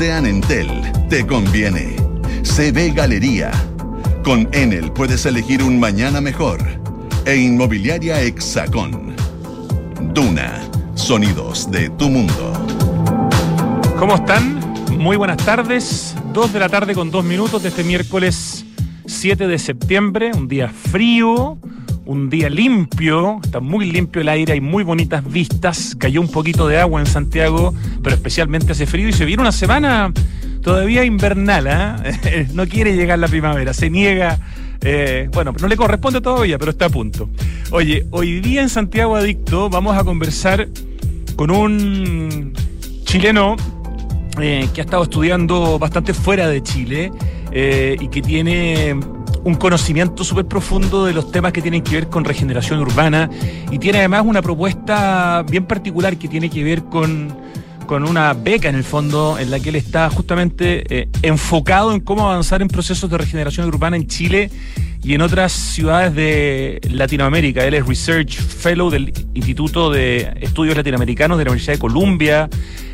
sean Entel, te conviene. CB Galería. Con Enel puedes elegir un mañana mejor. E Inmobiliaria Hexacón. Duna. Sonidos de tu mundo. ¿Cómo están? Muy buenas tardes. 2 de la tarde con 2 minutos de este miércoles 7 de septiembre. Un día frío, un día limpio. Está muy limpio el aire, hay muy bonitas vistas. Cayó un poquito de agua en Santiago, pero especialmente hace frío y se viene una semana todavía invernal, ¿eh? No quiere llegar la primavera, se niega. Bueno, no le corresponde todavía, pero está a punto. Oye, hoy día en Santiago Adicto vamos a conversar con un chileno que ha estado estudiando bastante fuera de Chile y que tiene un conocimiento súper profundo de los temas que tienen que ver con regeneración urbana y tiene además una propuesta bien particular que tiene que ver con una beca en el fondo en la que él está justamente enfocado en cómo avanzar en procesos de regeneración urbana en Chile y en otras ciudades de Latinoamérica. Él es Research Fellow del Instituto de Estudios Latinoamericanos de la Universidad de Columbia,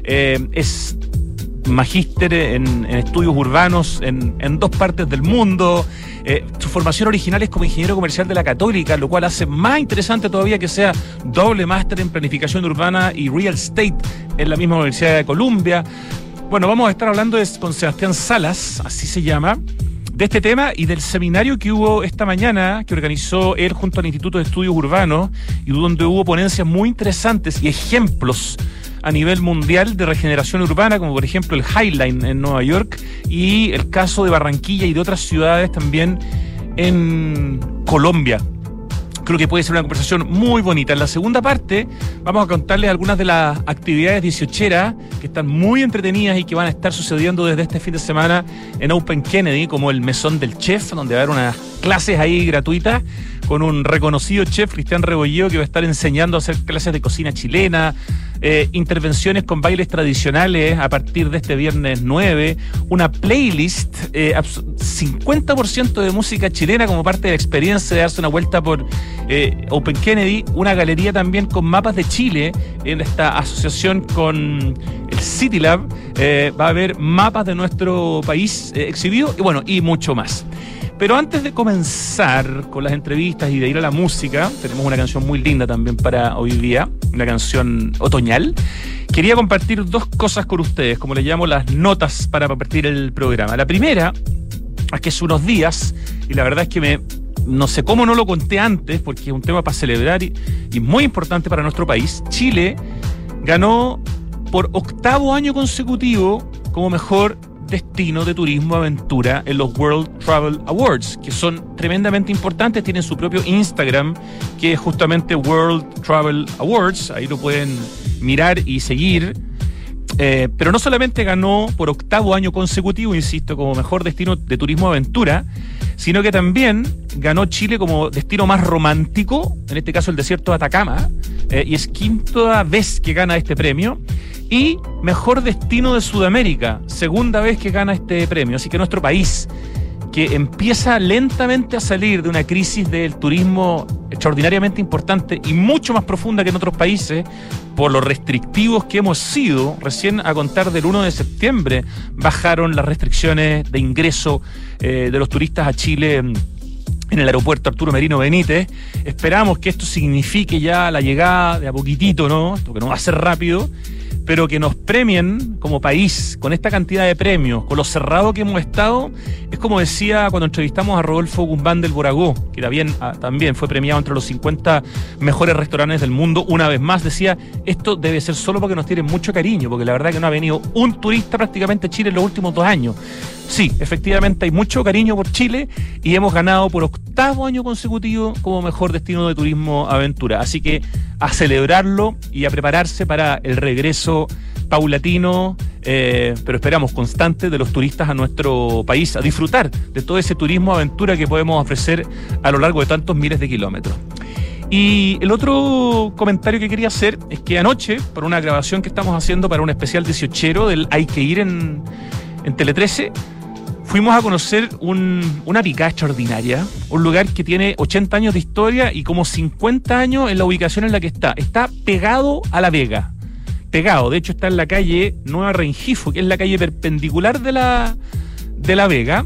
es magíster en estudios urbanos en 2 partes del mundo. Su formación original es como ingeniero comercial de la Católica, lo cual hace más interesante todavía que sea doble máster en planificación urbana y real estate en la misma Universidad de Columbia. Bueno, vamos a estar hablando con Sebastián Salas, así se llama, de este tema y del seminario que hubo esta mañana, que organizó él junto al Instituto de Estudios Urbanos y donde hubo ponencias muy interesantes y ejemplos a nivel mundial de regeneración urbana, como por ejemplo el High Line en Nueva York y el caso de Barranquilla y de otras ciudades también en Colombia. Creo que puede ser una conversación muy bonita. En la segunda parte vamos a contarles algunas de las actividades 18eras que están muy entretenidas y que van a estar sucediendo desde este fin de semana en Open Kennedy, como el Mesón del Chef, donde va a haber unas clases ahí gratuitas con un reconocido chef, Cristian Rebolledo, que va a estar enseñando a hacer clases de cocina chilena, intervenciones con bailes tradicionales a partir de este viernes 9, una playlist 50% de música chilena como parte de la experiencia de darse una vuelta por Open Kennedy, una galería también con mapas de Chile en esta asociación con el City Lab. Va a haber mapas de nuestro país exhibidos y bueno, y mucho más. Pero antes de comenzar con las entrevistas y de ir a la música, tenemos una canción muy linda también para hoy día, una canción otoñal. Quería compartir 2 cosas con ustedes, como les llamo las notas para partir el programa. La primera es que hace unos días, y la verdad es que no sé cómo no lo conté antes, porque es un tema para celebrar y muy importante para nuestro país. Chile ganó por 8º año consecutivo como mejor destino de turismo aventura en los World Travel Awards, que son tremendamente importantes. Tienen su propio Instagram, que es justamente World Travel Awards. Ahí lo pueden mirar y seguir. Pero no solamente ganó por 8º año consecutivo, insisto, como mejor destino de turismo aventura, sino que también ganó Chile como destino más romántico, en este caso el desierto de Atacama, y es 5ª vez que gana este premio. Y mejor destino de Sudamérica, 2ª vez que gana este premio. Así que nuestro país, que empieza lentamente a salir de una crisis del turismo extraordinariamente importante y mucho más profunda que en otros países, por lo restrictivos que hemos sido, recién a contar del 1 de septiembre bajaron las restricciones de ingreso de los turistas a Chile en el aeropuerto Arturo Merino Benítez. Esperamos que esto signifique ya la llegada de a poquitito, ¿no? Esto que no va a ser rápido, pero que nos premien como país con esta cantidad de premios, con lo cerrado que hemos estado. Es como decía cuando entrevistamos a Rodolfo Guzmán del Boragó, que también fue premiado entre los 50 mejores restaurantes del mundo. Una vez más decía, esto debe ser solo porque nos tienen mucho cariño, porque la verdad que no ha venido un turista prácticamente a Chile en los últimos 2 años. Sí, efectivamente hay mucho cariño por Chile y hemos ganado por 8º año consecutivo como mejor destino de turismo aventura. Así que a celebrarlo y a prepararse para el regreso paulatino, pero esperamos constante, de los turistas a nuestro país, a disfrutar de todo ese turismo aventura que podemos ofrecer a lo largo de tantos miles de kilómetros. Y el otro comentario que quería hacer es que anoche, por una grabación que estamos haciendo para un especial 18ero del Hay que ir en Tele 13, fuimos a conocer una picada extraordinaria, un lugar que tiene 80 años de historia y como 50 años en la ubicación en la que está. Está pegado a La Vega, pegado. De hecho, está en la calle Nueva Rengifo, que es la calle perpendicular de La Vega.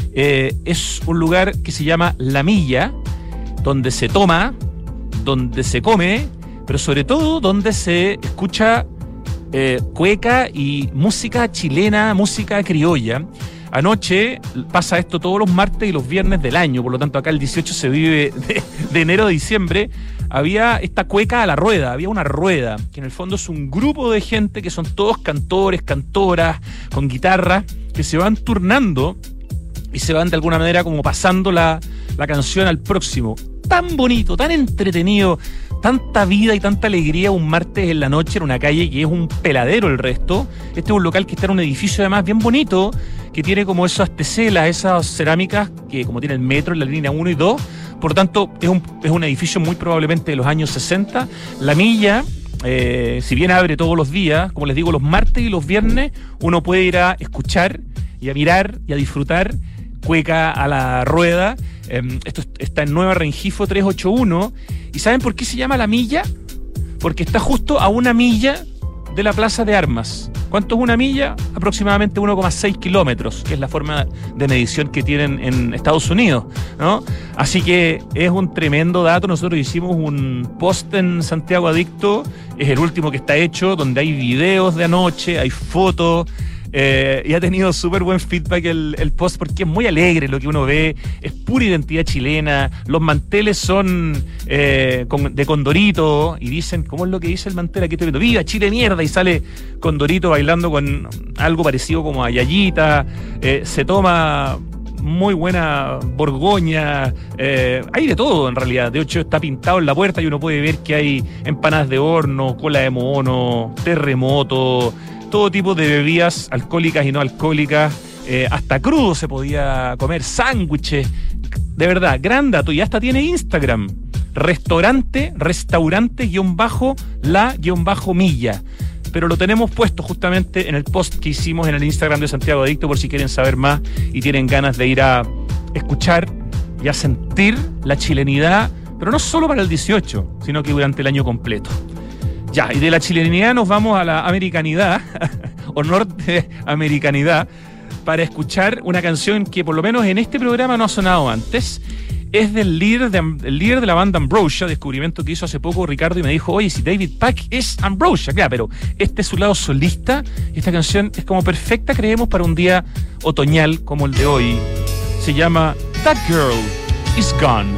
Es un lugar que se llama La Milla, donde se toma, donde se come, pero sobre todo donde se escucha cueca y música chilena, música criolla. Anoche pasa esto todos los martes y los viernes del año, por lo tanto acá el 18 se vive de enero a diciembre. Había esta cueca a la rueda, había una rueda, que en el fondo es un grupo de gente que son todos cantores, cantoras, con guitarra, que se van turnando y se van de alguna manera como pasando la canción al próximo. Tan bonito, tan entretenido, tanta vida y tanta alegría un martes en la noche en una calle que es un peladero el resto. Este es un local que está en un edificio además bien bonito, que tiene como esas teselas, esas cerámicas que como tiene el metro en la línea 1 y 2. Por lo tanto, es un edificio muy probablemente de los años 60. La Milla, si bien abre todos los días, como les digo, los martes y los viernes, uno puede ir a escuchar y a mirar y a disfrutar cueca a la rueda. Esto está en Nueva Rengifo 381. ¿Y saben por qué se llama La Milla? Porque está justo a 1 milla de la Plaza de Armas. ¿Cuánto es 1 milla? Aproximadamente 1,6 kilómetros, que es la forma de medición que tienen en Estados Unidos, ¿no? Así que es un tremendo dato. Nosotros hicimos un post en Santiago Adicto, es el último que está hecho, donde hay videos de anoche, hay fotos. Y ha tenido súper buen feedback el post, porque es muy alegre lo que uno ve, es pura identidad chilena, los manteles son de Condorito, y dicen, ¿cómo es lo que dice el mantel? Aquí estoy viendo, ¡viva Chile mierda! Y sale Condorito bailando con algo parecido como a Yayita, se toma muy buena Borgoña, hay de todo en realidad. De hecho está pintado en la puerta y uno puede ver que hay empanadas de horno, cola de mono, terremoto, todo tipo de bebidas alcohólicas y no alcohólicas, hasta crudo se podía comer, sándwiches, de verdad, gran dato. Y hasta tiene Instagram, restaurante_la_milla, pero lo tenemos puesto justamente en el post que hicimos en el Instagram de Santiago Adicto, por si quieren saber más y tienen ganas de ir a escuchar y a sentir la chilenidad, pero no solo para el 18, sino que durante el año completo. Ya, y de la chilenidad nos vamos a la americanidad, o norteamericanidad, para escuchar una canción que por lo menos en este programa no ha sonado antes. Es del líder de la banda Ambrosia, descubrimiento que hizo hace poco Ricardo, y me dijo, oye, si David Pack es Ambrosia, claro, pero este es su lado solista, y esta canción es como perfecta, creemos, para un día otoñal como el de hoy. Se llama That Girl Is Gone.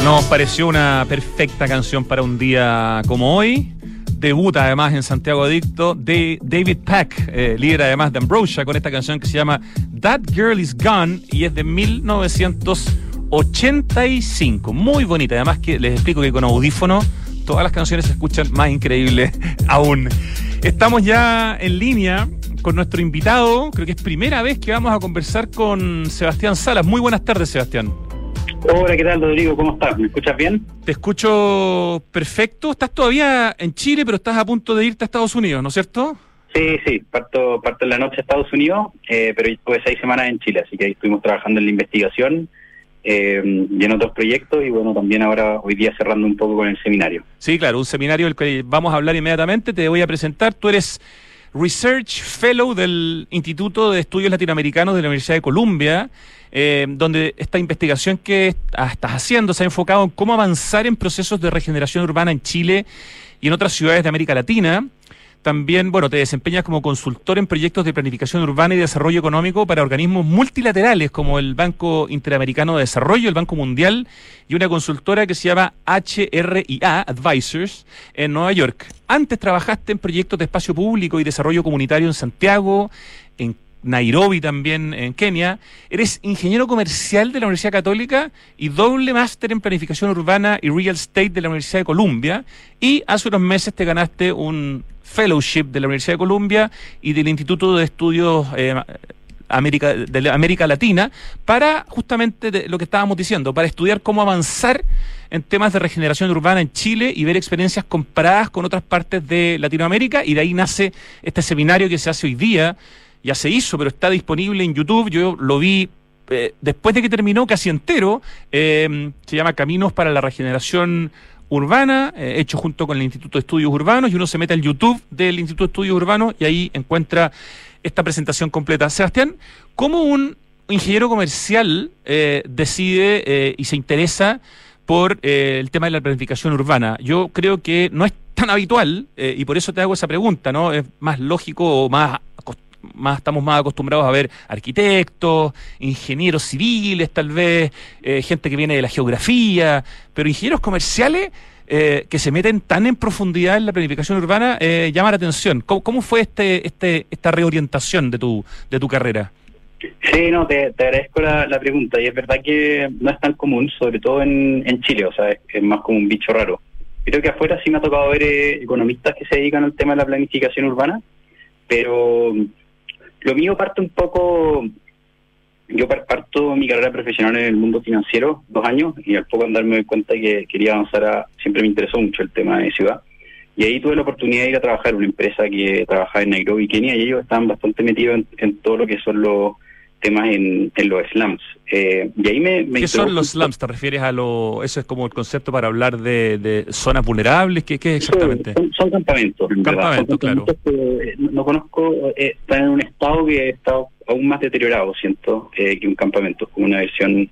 Nos pareció una perfecta canción para un día como hoy. Debuta además en Santiago Adicto de David Pack, líder además de Ambrosia, con esta canción que se llama That Girl Is Gone y es de 1985. Muy bonita, además que les explico que con audífono todas las canciones se escuchan más increíbles aún. Estamos ya en línea con nuestro invitado, creo que es primera vez que vamos a conversar con Sebastián Salas. Muy buenas tardes, Sebastián. Hola, ¿qué tal, Rodrigo? ¿Cómo estás? ¿Me escuchas bien? Te escucho perfecto. Estás todavía en Chile, pero estás a punto de irte a Estados Unidos, ¿no es cierto? Sí, parto en la noche a Estados Unidos, pero estuve 6 semanas en Chile, así que ahí estuvimos trabajando en la investigación y en otros proyectos, y bueno, también ahora hoy día cerrando un poco con el seminario. Sí, claro, un seminario del que vamos a hablar inmediatamente. Te voy a presentar. Tú eres Research Fellow del Instituto de Estudios Latinoamericanos de la Universidad de Columbia, donde esta investigación que estás haciendo se ha enfocado en cómo avanzar en procesos de regeneración urbana en Chile y en otras ciudades de América Latina. También, bueno, te desempeñas como consultor en proyectos de planificación urbana y desarrollo económico para organismos multilaterales como el Banco Interamericano de Desarrollo, el Banco Mundial, y una consultora que se llama HRIA Advisors en Nueva York. Antes trabajaste en proyectos de espacio público y desarrollo comunitario en Santiago, en Nairobi también, en Kenia. Eres ingeniero comercial de la Universidad Católica y doble máster en planificación urbana y real estate de la Universidad de Columbia. Y hace unos meses te ganaste un fellowship de la Universidad de Columbia y del Instituto de Estudios de América Latina para justamente lo que estábamos diciendo, para estudiar cómo avanzar en temas de regeneración urbana en Chile y ver experiencias comparadas con otras partes de Latinoamérica. Y de ahí nace este seminario que se hace hoy día. Ya se hizo, pero está disponible en YouTube. Yo lo vi después de que terminó casi entero. Se llama Caminos para la Regeneración Urbana, hecho junto con el Instituto de Estudios Urbanos, y uno se mete al YouTube del Instituto de Estudios Urbanos y ahí encuentra esta presentación completa. Sebastián, ¿cómo un ingeniero comercial decide y se interesa por el tema de la planificación urbana? Yo creo que no es tan habitual y por eso te hago esa pregunta, ¿no? Es más lógico o estamos más acostumbrados a ver arquitectos, ingenieros civiles tal vez, gente que viene de la geografía, pero ingenieros comerciales que se meten tan en profundidad en la planificación urbana llama la atención. ¿Cómo fue esta reorientación de tu carrera? Sí, no, te agradezco la pregunta, y es verdad que no es tan común, sobre todo en Chile, o sea, es más como un bicho raro. Creo que afuera sí me ha tocado ver economistas que se dedican al tema de la planificación urbana, pero lo mío parte un poco. Yo parto mi carrera profesional en el mundo financiero 2 años, y al poco andar me doy cuenta que quería avanzar siempre me interesó mucho el tema de ciudad, y ahí tuve la oportunidad de ir a trabajar en una empresa que trabajaba en Nairobi, Kenia, y ellos estaban bastante metidos en todo lo que son los temas en los slums. Y ahí me ¿Qué son los slums? ¿Te refieres a eso es como el concepto para hablar de zonas vulnerables? ¿Qué es exactamente? Son campamentos. Campamentos, claro. Que no conozco, están en un estado que está aún más deteriorado, siento, que un campamento, como una versión.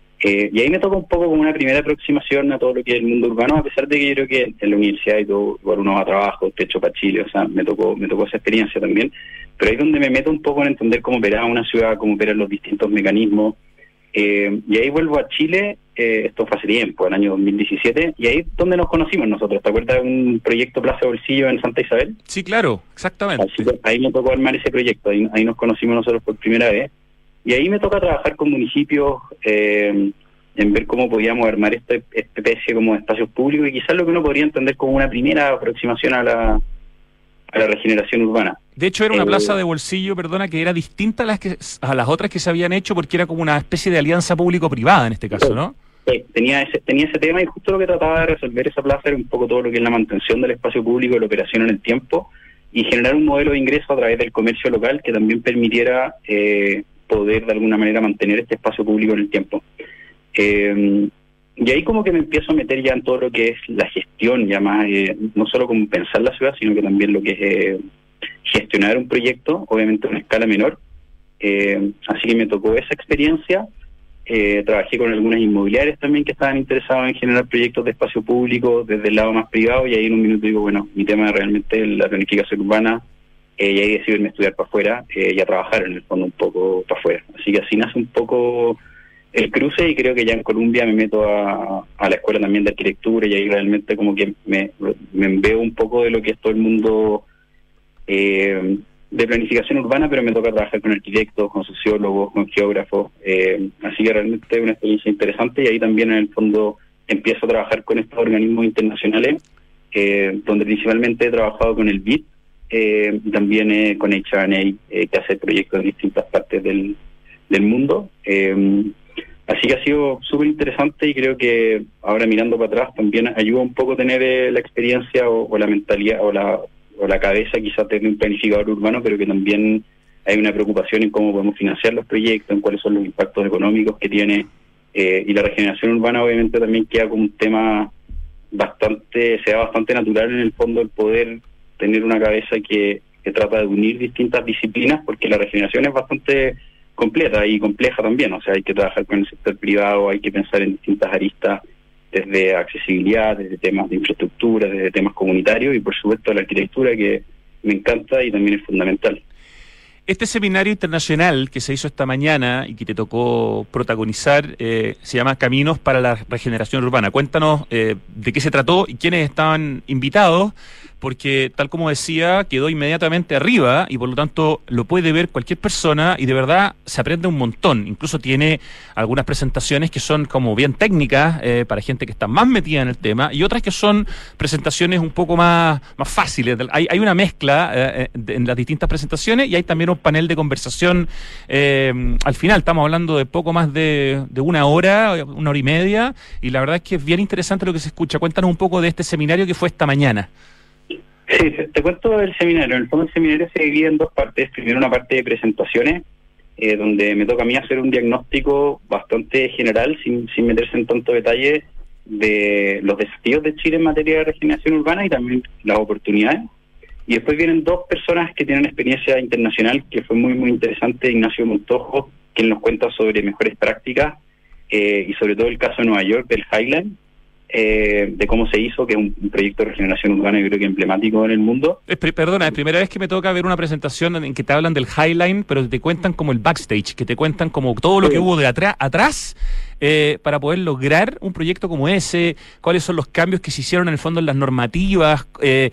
Y ahí me toca un poco como una primera aproximación a todo lo que es el mundo urbano, a pesar de que yo creo que en la universidad y todo, igual uno va a trabajo, techo para Chile, o sea, me tocó esa experiencia también. Pero ahí es donde me meto un poco en entender cómo opera una ciudad, cómo operan los distintos mecanismos. Y ahí vuelvo a Chile, esto fue hace tiempo, el año 2017, y ahí es donde nos conocimos nosotros. ¿Te acuerdas de un proyecto Plaza Bolsillo en Santa Isabel? Sí, claro, exactamente. Así que ahí me tocó armar ese proyecto, ahí nos conocimos nosotros por primera vez. Y ahí me toca trabajar con municipios en ver cómo podíamos armar esta especie como de espacios públicos, y quizás lo que uno podría entender como una primera aproximación a la regeneración urbana. De hecho, era una plaza de bolsillo, perdona, que era distinta a las otras que se habían hecho, porque era como una especie de alianza público-privada en este caso, ¿no? Sí, tenía ese tema, y justo lo que trataba de resolver esa plaza era un poco todo lo que es la mantención del espacio público, la operación en el tiempo, y generar un modelo de ingreso a través del comercio local que también permitiera poder de alguna manera mantener este espacio público en el tiempo. Y ahí como que me empiezo a meter ya en todo lo que es la gestión, ya más, no solo como pensar la ciudad, sino que también lo que es gestionar un proyecto, obviamente a una escala menor. Así que me tocó esa experiencia. Trabajé con algunas inmobiliarias también que estaban interesadas en generar proyectos de espacio público desde el lado más privado, y ahí en un minuto digo, bueno, mi tema realmente es la planificación urbana, y ahí decidí irme a estudiar para afuera y a trabajar en el fondo un poco para afuera. Así que así nace un poco el cruce, y creo que ya en Colombia me meto a la escuela también de arquitectura, y ahí realmente como que me veo un poco de lo que es todo el mundo de planificación urbana, pero me toca trabajar con arquitectos, con sociólogos, con geógrafos, así que realmente es una experiencia interesante, y ahí también en el fondo empiezo a trabajar con estos organismos internacionales, donde principalmente he trabajado con el BID, y también con HRNA, que hace proyectos en distintas partes del mundo. Así que ha sido súper interesante, y creo que ahora mirando para atrás también ayuda un poco a tener la experiencia o la mentalidad o la cabeza quizás de un planificador urbano, pero que también hay una preocupación en cómo podemos financiar los proyectos, en cuáles son los impactos económicos que tiene, y la regeneración urbana obviamente también queda como un tema bastante natural en el fondo, el poder tener una cabeza que trata de unir distintas disciplinas, porque la regeneración es bastante completa y compleja también, o sea, hay que trabajar con el sector privado, hay que pensar en distintas aristas, desde accesibilidad, desde temas de infraestructura, desde temas comunitarios, y por supuesto la arquitectura, que me encanta y también es fundamental. Este seminario internacional que se hizo esta mañana y que te tocó protagonizar se llama Caminos para la Regeneración Urbana. Cuéntanos de qué se trató y quiénes estaban invitados, porque tal como decía, quedó inmediatamente arriba y por lo tanto lo puede ver cualquier persona y de verdad se aprende un montón. Incluso tiene algunas presentaciones que son como bien técnicas para gente que está más metida en el tema, y otras que son presentaciones un poco más fáciles. Hay una mezcla en las distintas presentaciones, y hay también un panel de conversación al final. Estamos hablando de poco más de una hora y media, y la verdad es que es bien interesante lo que se escucha. Cuéntanos un poco de este seminario que fue esta mañana. Sí, te cuento del seminario. En el fondo el seminario se divide en dos partes. Primero una parte de presentaciones, donde me toca a mí hacer un diagnóstico bastante general, sin meterse en tanto detalle, de los desafíos de Chile en materia de regeneración urbana y también las oportunidades. Y después vienen dos personas que tienen experiencia internacional, que fue muy, muy interesante. Ignacio Montojo, quien nos cuenta sobre mejores prácticas, y sobre todo el caso de Nueva York, del Highline, de cómo se hizo, que es un proyecto de regeneración urbana, yo creo que emblemático en el mundo. Perdona, es primera vez que me toca ver una presentación en que te hablan del Highline, pero te cuentan como el backstage, que te cuentan como todo lo que hubo de atrás para poder lograr un proyecto como ese, cuáles son los cambios que se hicieron en el fondo en las normativas.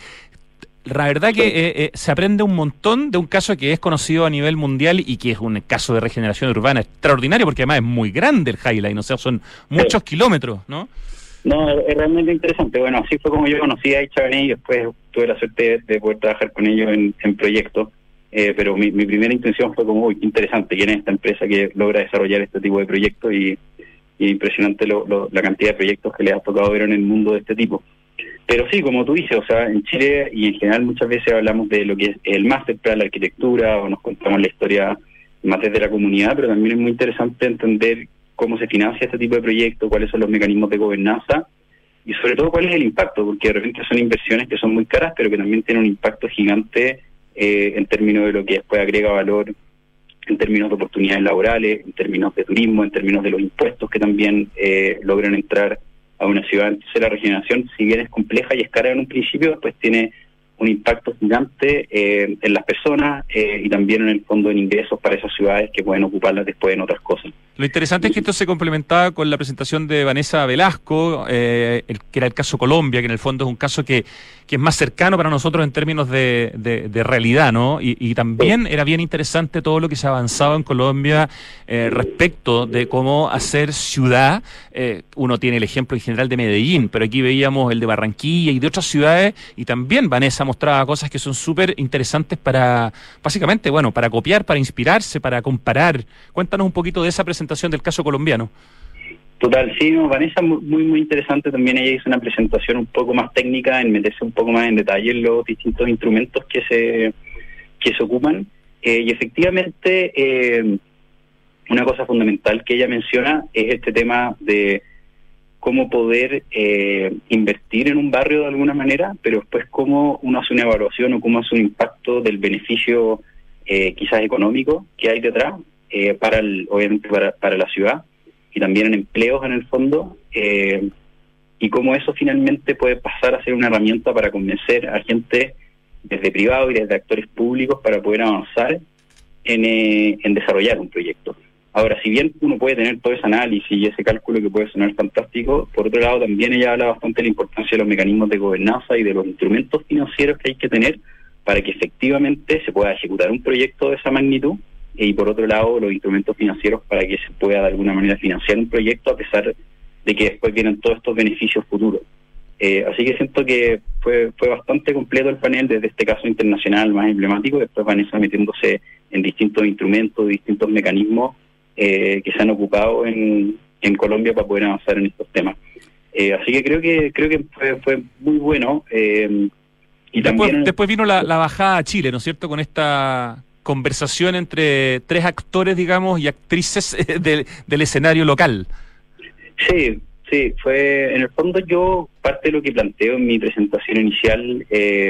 La verdad que se aprende un montón de un caso que es conocido a nivel mundial y que es un caso de regeneración urbana extraordinario, porque además es muy grande el Highline, o sea, son muchos kilómetros, ¿no? No, es realmente interesante. Bueno, así fue como yo conocí a HRNA, y después tuve la suerte de poder trabajar con ellos en proyectos. Pero mi primera intención fue como, uy, qué interesante, ¿quién es esta empresa que logra desarrollar este tipo de proyectos? Y impresionante la cantidad de proyectos que les ha tocado ver en el mundo de este tipo. Pero sí, como tú dices, o sea, en Chile y en general muchas veces hablamos de lo que es el máster para la arquitectura, o nos contamos la historia más desde la comunidad, pero también es muy interesante entender cómo se financia este tipo de proyectos, cuáles son los mecanismos de gobernanza y sobre todo cuál es el impacto, porque de repente son inversiones que son muy caras, pero que también tienen un impacto gigante en términos de lo que después agrega valor, en términos de oportunidades laborales, en términos de turismo, en términos de los impuestos que también logran entrar a una ciudad. Entonces la regeneración, si bien es compleja y es cara en un principio, después tiene un impacto gigante en las personas y también en el fondo en ingresos para esas ciudades que pueden ocuparlas después en otras cosas. Lo interesante es que esto se complementaba con la presentación de Vanessa Velasco, que era el caso Colombia, que en el fondo es un caso que es más cercano para nosotros en términos de realidad, ¿no? Y también era bien interesante todo lo que se ha avanzado en Colombia respecto de cómo hacer ciudad. Uno tiene el ejemplo en general de Medellín, pero aquí veíamos el de Barranquilla y de otras ciudades, y también Vanessa mostraba cosas que son súper interesantes para, básicamente, bueno, para copiar, para inspirarse, para comparar. Cuéntanos un poquito de esa presentación del caso colombiano. Total, sí, no, Vanessa muy muy interesante. También ella hizo una presentación un poco más técnica, en meterse un poco más en detalle en los distintos instrumentos que se ocupan. Y efectivamente, una cosa fundamental que ella menciona es este tema de cómo poder invertir en un barrio de alguna manera, pero después cómo uno hace una evaluación o cómo hace un impacto del beneficio quizás económico que hay detrás, obviamente para la ciudad, y también en empleos en el fondo, y cómo eso finalmente puede pasar a ser una herramienta para convencer a gente desde privado y desde actores públicos para poder avanzar en desarrollar un proyecto. Ahora, si bien uno puede tener todo ese análisis y ese cálculo que puede sonar fantástico, por otro lado también ella habla bastante de la importancia de los mecanismos de gobernanza y de los instrumentos financieros que hay que tener para que efectivamente se pueda ejecutar un proyecto de esa magnitud, y por otro lado los instrumentos financieros para que se pueda de alguna manera financiar un proyecto a pesar de que después vienen todos estos beneficios futuros. Así que siento que fue bastante completo el panel, desde este caso internacional más emblemático, después Vanessa metiéndose en distintos instrumentos, distintos mecanismos que se han ocupado en Colombia para poder avanzar en estos temas. Así que creo que fue muy bueno. Y después vino la bajada a Chile, ¿no es cierto?, con esta conversación entre tres actores, digamos, y actrices del escenario local. Sí, fue, en el fondo yo, parte de lo que planteo en mi presentación inicial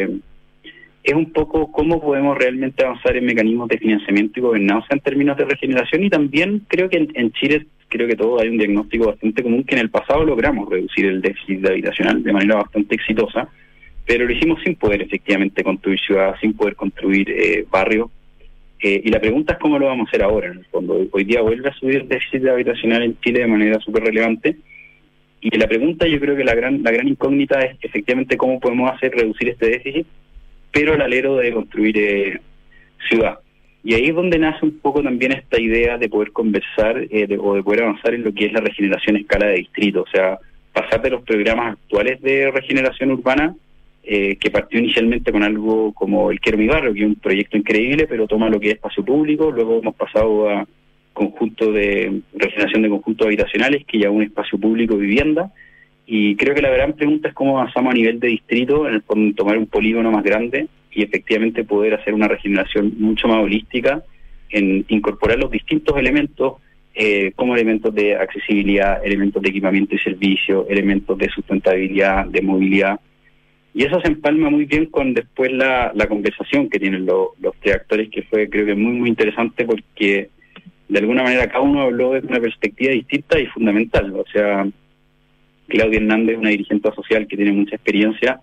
es un poco cómo podemos realmente avanzar en mecanismos de financiamiento y gobernanza en términos de regeneración, y también creo que en Chile, creo que todo hay un diagnóstico bastante común, que en el pasado logramos reducir el déficit habitacional de manera bastante exitosa, pero lo hicimos sin poder efectivamente construir ciudades, sin poder construir barrios. Y la pregunta es cómo lo vamos a hacer ahora, en el fondo. Hoy día vuelve a subir el déficit habitacional en Chile de manera súper relevante, y la pregunta, yo creo que la gran incógnita es efectivamente cómo podemos hacer reducir este déficit, pero al alero de construir ciudad. Y ahí es donde nace un poco también esta idea de poder conversar o de poder avanzar en lo que es la regeneración a escala de distrito, o sea, pasar de los programas actuales de regeneración urbana, que partió inicialmente con algo como el Quiero mi barrio, que es un proyecto increíble, pero toma lo que es espacio público. Luego hemos pasado a conjunto de regeneración de conjuntos habitacionales, que ya es un espacio público, vivienda, y creo que la gran pregunta es cómo avanzamos a nivel de distrito, en el fondo tomar un polígono más grande y efectivamente poder hacer una regeneración mucho más holística, en incorporar los distintos elementos, como elementos de accesibilidad, elementos de equipamiento y servicio, elementos de sustentabilidad, de movilidad. Y eso se empalma muy bien con después la conversación que tienen los tres actores, que fue, creo que, muy interesante, porque de alguna manera cada uno habló desde una perspectiva distinta y fundamental. O sea, Claudia Hernández, una dirigente social que tiene mucha experiencia,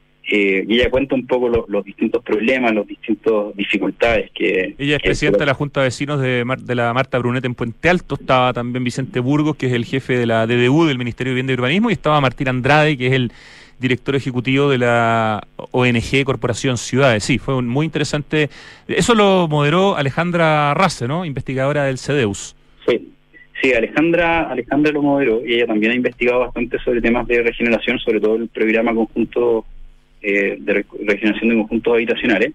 y ella cuenta un poco los distintos problemas, las distintas dificultades que... Ella es presidenta de la Junta de Vecinos de la Marta Brunet en Puente Alto. Estaba también Vicente Burgos, que es el jefe de la DDU, del Ministerio de Vivienda y Urbanismo, y estaba Martín Andrade, que es el director ejecutivo de la ONG Corporación Ciudades. Sí, fue muy interesante. Eso lo moderó Alejandra Race, ¿no?, investigadora del CEDEUS. Sí, Alejandra lo moderó, y ella también ha investigado bastante sobre temas de regeneración, sobre todo el programa conjunto de regeneración de conjuntos habitacionales.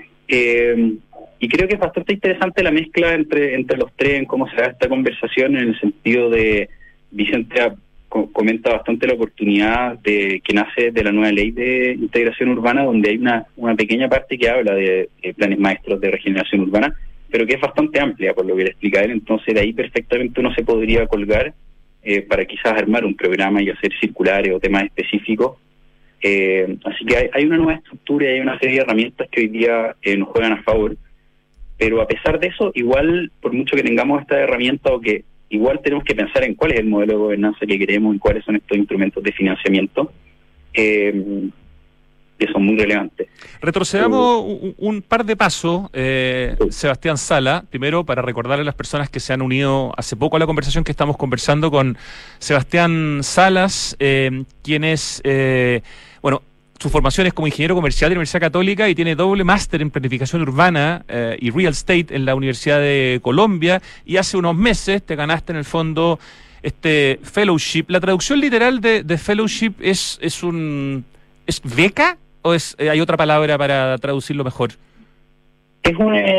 Y creo que es bastante interesante la mezcla entre los tres en cómo se da esta conversación, en el sentido de Vicente comenta bastante la oportunidad que nace de la nueva ley de integración urbana, donde hay una pequeña parte que habla de planes maestros de regeneración urbana, pero que es bastante amplia, por lo que le explica él. Entonces de ahí perfectamente uno se podría colgar para quizás armar un programa y hacer circulares o temas específicos. Así que hay una nueva estructura y hay una serie de herramientas que hoy día nos juegan a favor, pero a pesar de eso, igual, por mucho que tengamos esta herramienta, o que igual tenemos que pensar en cuál es el modelo de gobernanza que queremos y cuáles son estos instrumentos de financiamiento, que son muy relevantes. Retrocedamos un par de pasos, Sebastián Sala, primero para recordarle a las personas que se han unido hace poco a la conversación, que estamos conversando con Sebastián Salas, quien es, su formación es como ingeniero comercial de la Universidad Católica y tiene doble máster en planificación urbana y real estate en la Universidad de Colombia, y hace unos meses te ganaste en el fondo este fellowship. La traducción literal de fellowship ¿es beca o hay otra palabra para traducirlo mejor? Es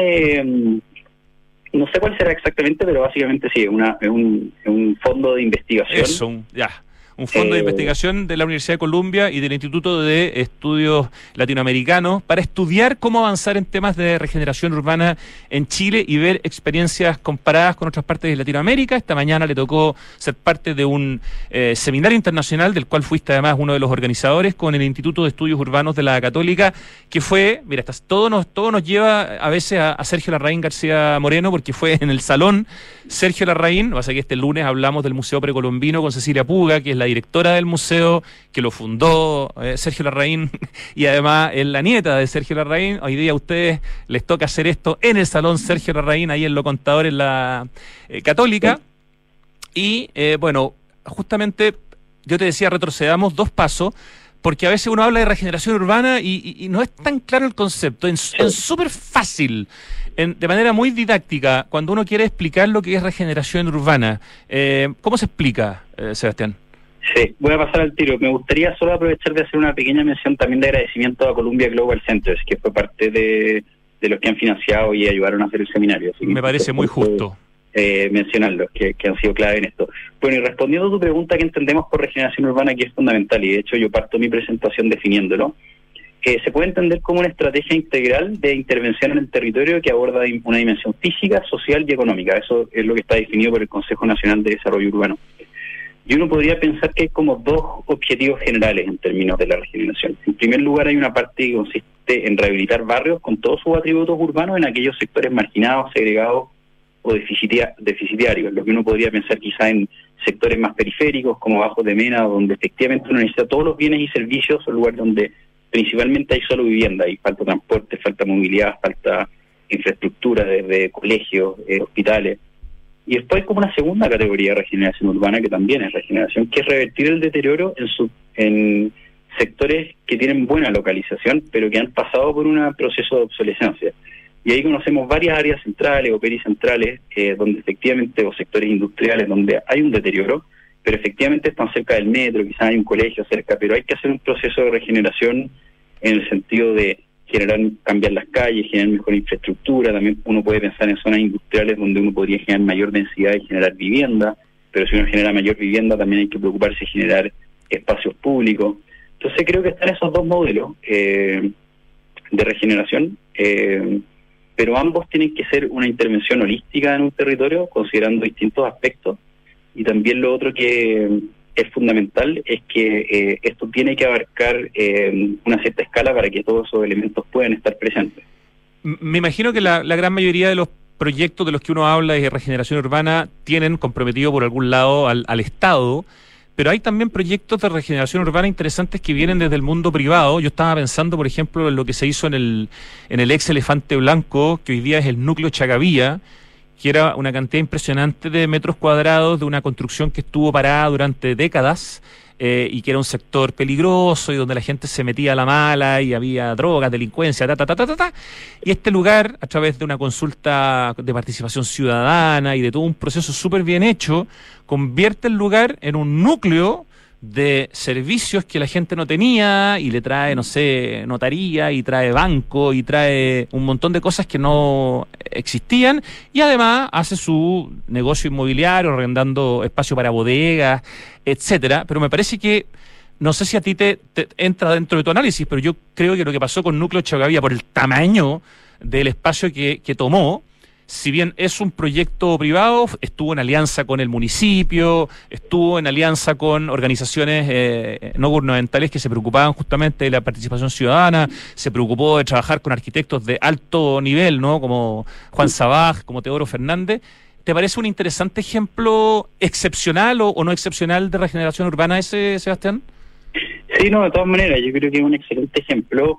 no sé cuál será exactamente, pero básicamente sí, es un fondo de investigación. Eso, un fondo de investigación de la Universidad de Columbia y del Instituto de Estudios Latinoamericanos para estudiar cómo avanzar en temas de regeneración urbana en Chile y ver experiencias comparadas con otras partes de Latinoamérica. Esta mañana le tocó ser parte de un seminario internacional del cual fuiste además uno de los organizadores, con el Instituto de Estudios Urbanos de la Católica, que fue, mira, todo nos lleva a veces a Sergio Larraín García Moreno, porque fue en el salón Sergio Larraín. Pasa que este lunes hablamos del Museo Precolombino con Cecilia Puga, que es la la directora del museo, que lo fundó Sergio Larraín, y además es la nieta de Sergio Larraín. Hoy día a ustedes les toca hacer esto en el Salón Sergio Larraín, ahí en Lo Contador, en la Católica. Y bueno, justamente yo te decía, retrocedamos 2 pasos, porque a veces uno habla de regeneración urbana y no es tan claro el concepto. Es súper fácil, de manera muy didáctica, cuando uno quiere explicar lo que es regeneración urbana. ¿Cómo se explica, Sebastián? Sí, voy a pasar al tiro. Me gustaría solo aprovechar de hacer una pequeña mención también de agradecimiento a Columbia Global Centers, que fue parte de los que han financiado y ayudaron a hacer el seminario. Así me parece muy justo mencionarlos, que han sido clave en esto. Bueno, y respondiendo a tu pregunta, ¿qué entendemos por regeneración urbana? Que es fundamental, y de hecho yo parto mi presentación definiéndolo. Se puede entender como una estrategia integral de intervención en el territorio que aborda una dimensión física, social y económica. Eso es lo que está definido por el Consejo Nacional de Desarrollo Urbano. Y uno podría pensar que hay como 2 objetivos generales en términos de la regeneración. En primer lugar, hay una parte que consiste en rehabilitar barrios con todos sus atributos urbanos en aquellos sectores marginados, segregados o deficitarios, lo que uno podría pensar quizá en sectores más periféricos como Bajos de Mena, donde efectivamente uno necesita todos los bienes y servicios, un lugar donde principalmente hay solo vivienda, y falta transporte, falta movilidad, falta infraestructura desde colegios, hospitales. Y después hay como una segunda categoría de regeneración urbana, que también es regeneración, que es revertir el deterioro en sectores que tienen buena localización, pero que han pasado por un proceso de obsolescencia. Y ahí conocemos varias áreas centrales o pericentrales, donde efectivamente, o sectores industriales donde hay un deterioro, pero efectivamente están cerca del metro, quizás hay un colegio cerca, pero hay que hacer un proceso de regeneración en el sentido de cambiar las calles, generar mejor infraestructura. También uno puede pensar en zonas industriales donde uno podría generar mayor densidad y generar vivienda, pero si uno genera mayor vivienda también hay que preocuparse de generar espacios públicos. Entonces creo que están esos 2 modelos de regeneración, pero ambos tienen que ser una intervención holística en un territorio, considerando distintos aspectos. Y también lo otro que es fundamental es que esto tiene que abarcar una cierta escala para que todos esos elementos puedan estar presentes. Me imagino que la gran mayoría de los proyectos de los que uno habla de regeneración urbana tienen comprometido por algún lado al Estado, pero hay también proyectos de regeneración urbana interesantes que vienen desde el mundo privado. Yo estaba pensando, por ejemplo, en lo que se hizo en el ex Elefante Blanco, que hoy día es el núcleo Chacavía, que era una cantidad impresionante de metros cuadrados de una construcción que estuvo parada durante décadas, y que era un sector peligroso y donde la gente se metía a la mala y había drogas, delincuencia, y este lugar, a través de una consulta de participación ciudadana y de todo un proceso súper bien hecho, convierte el lugar en un núcleo de servicios que la gente no tenía, y le trae, no sé, notaría, y trae banco, y trae un montón de cosas que no existían, y además hace su negocio inmobiliario, arrendando espacio para bodegas, etcétera. Pero me parece que, no sé si a ti te entra dentro de tu análisis, pero yo creo que lo que pasó con Núcleo Chacavía, por el tamaño del espacio que tomó, si bien es un proyecto privado, estuvo en alianza con el municipio, estuvo en alianza con organizaciones no gubernamentales que se preocupaban justamente de la participación ciudadana, se preocupó de trabajar con arquitectos de alto nivel, ¿no? Como Juan Sabaj, como Teodoro Fernández. ¿Te parece un interesante ejemplo excepcional o no excepcional de regeneración urbana ese, Sebastián? Sí, no, de todas maneras, yo creo que es un excelente ejemplo,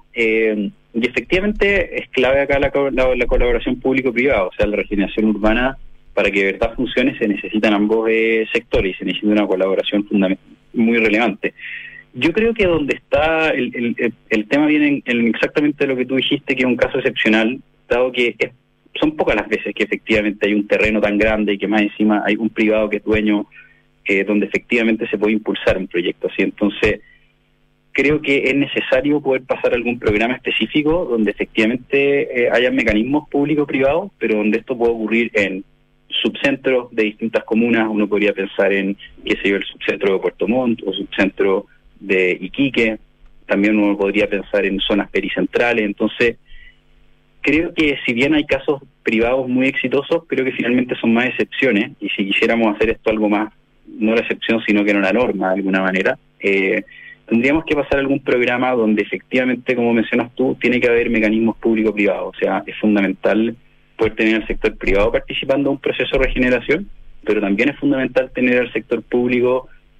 y efectivamente es clave acá la colaboración público-privada. O sea, la regeneración urbana, para que de verdad funcione, se necesitan ambos sectores, y se necesita una colaboración muy relevante. Yo creo que donde está el tema viene en exactamente lo que tú dijiste, que es un caso excepcional, dado que son pocas las veces que efectivamente hay un terreno tan grande y que más encima hay un privado que es dueño, donde efectivamente se puede impulsar un proyecto así. Entonces, creo que es necesario poder pasar algún programa específico donde efectivamente haya mecanismos público-privados, pero donde esto puede ocurrir en subcentros de distintas comunas. Uno podría pensar en, qué sé yo, el subcentro de Puerto Montt o subcentro de Iquique. También uno podría pensar en zonas pericentrales. Entonces, creo que si bien hay casos privados muy exitosos, creo que finalmente son más excepciones, y si quisiéramos hacer esto algo más, no la excepción, sino que no la norma de alguna manera, tendríamos que pasar algún programa donde efectivamente, como mencionas tú, tiene que haber mecanismos público-privados. O sea, es fundamental poder tener al sector privado participando en un proceso de regeneración, pero también es fundamental tener al sector público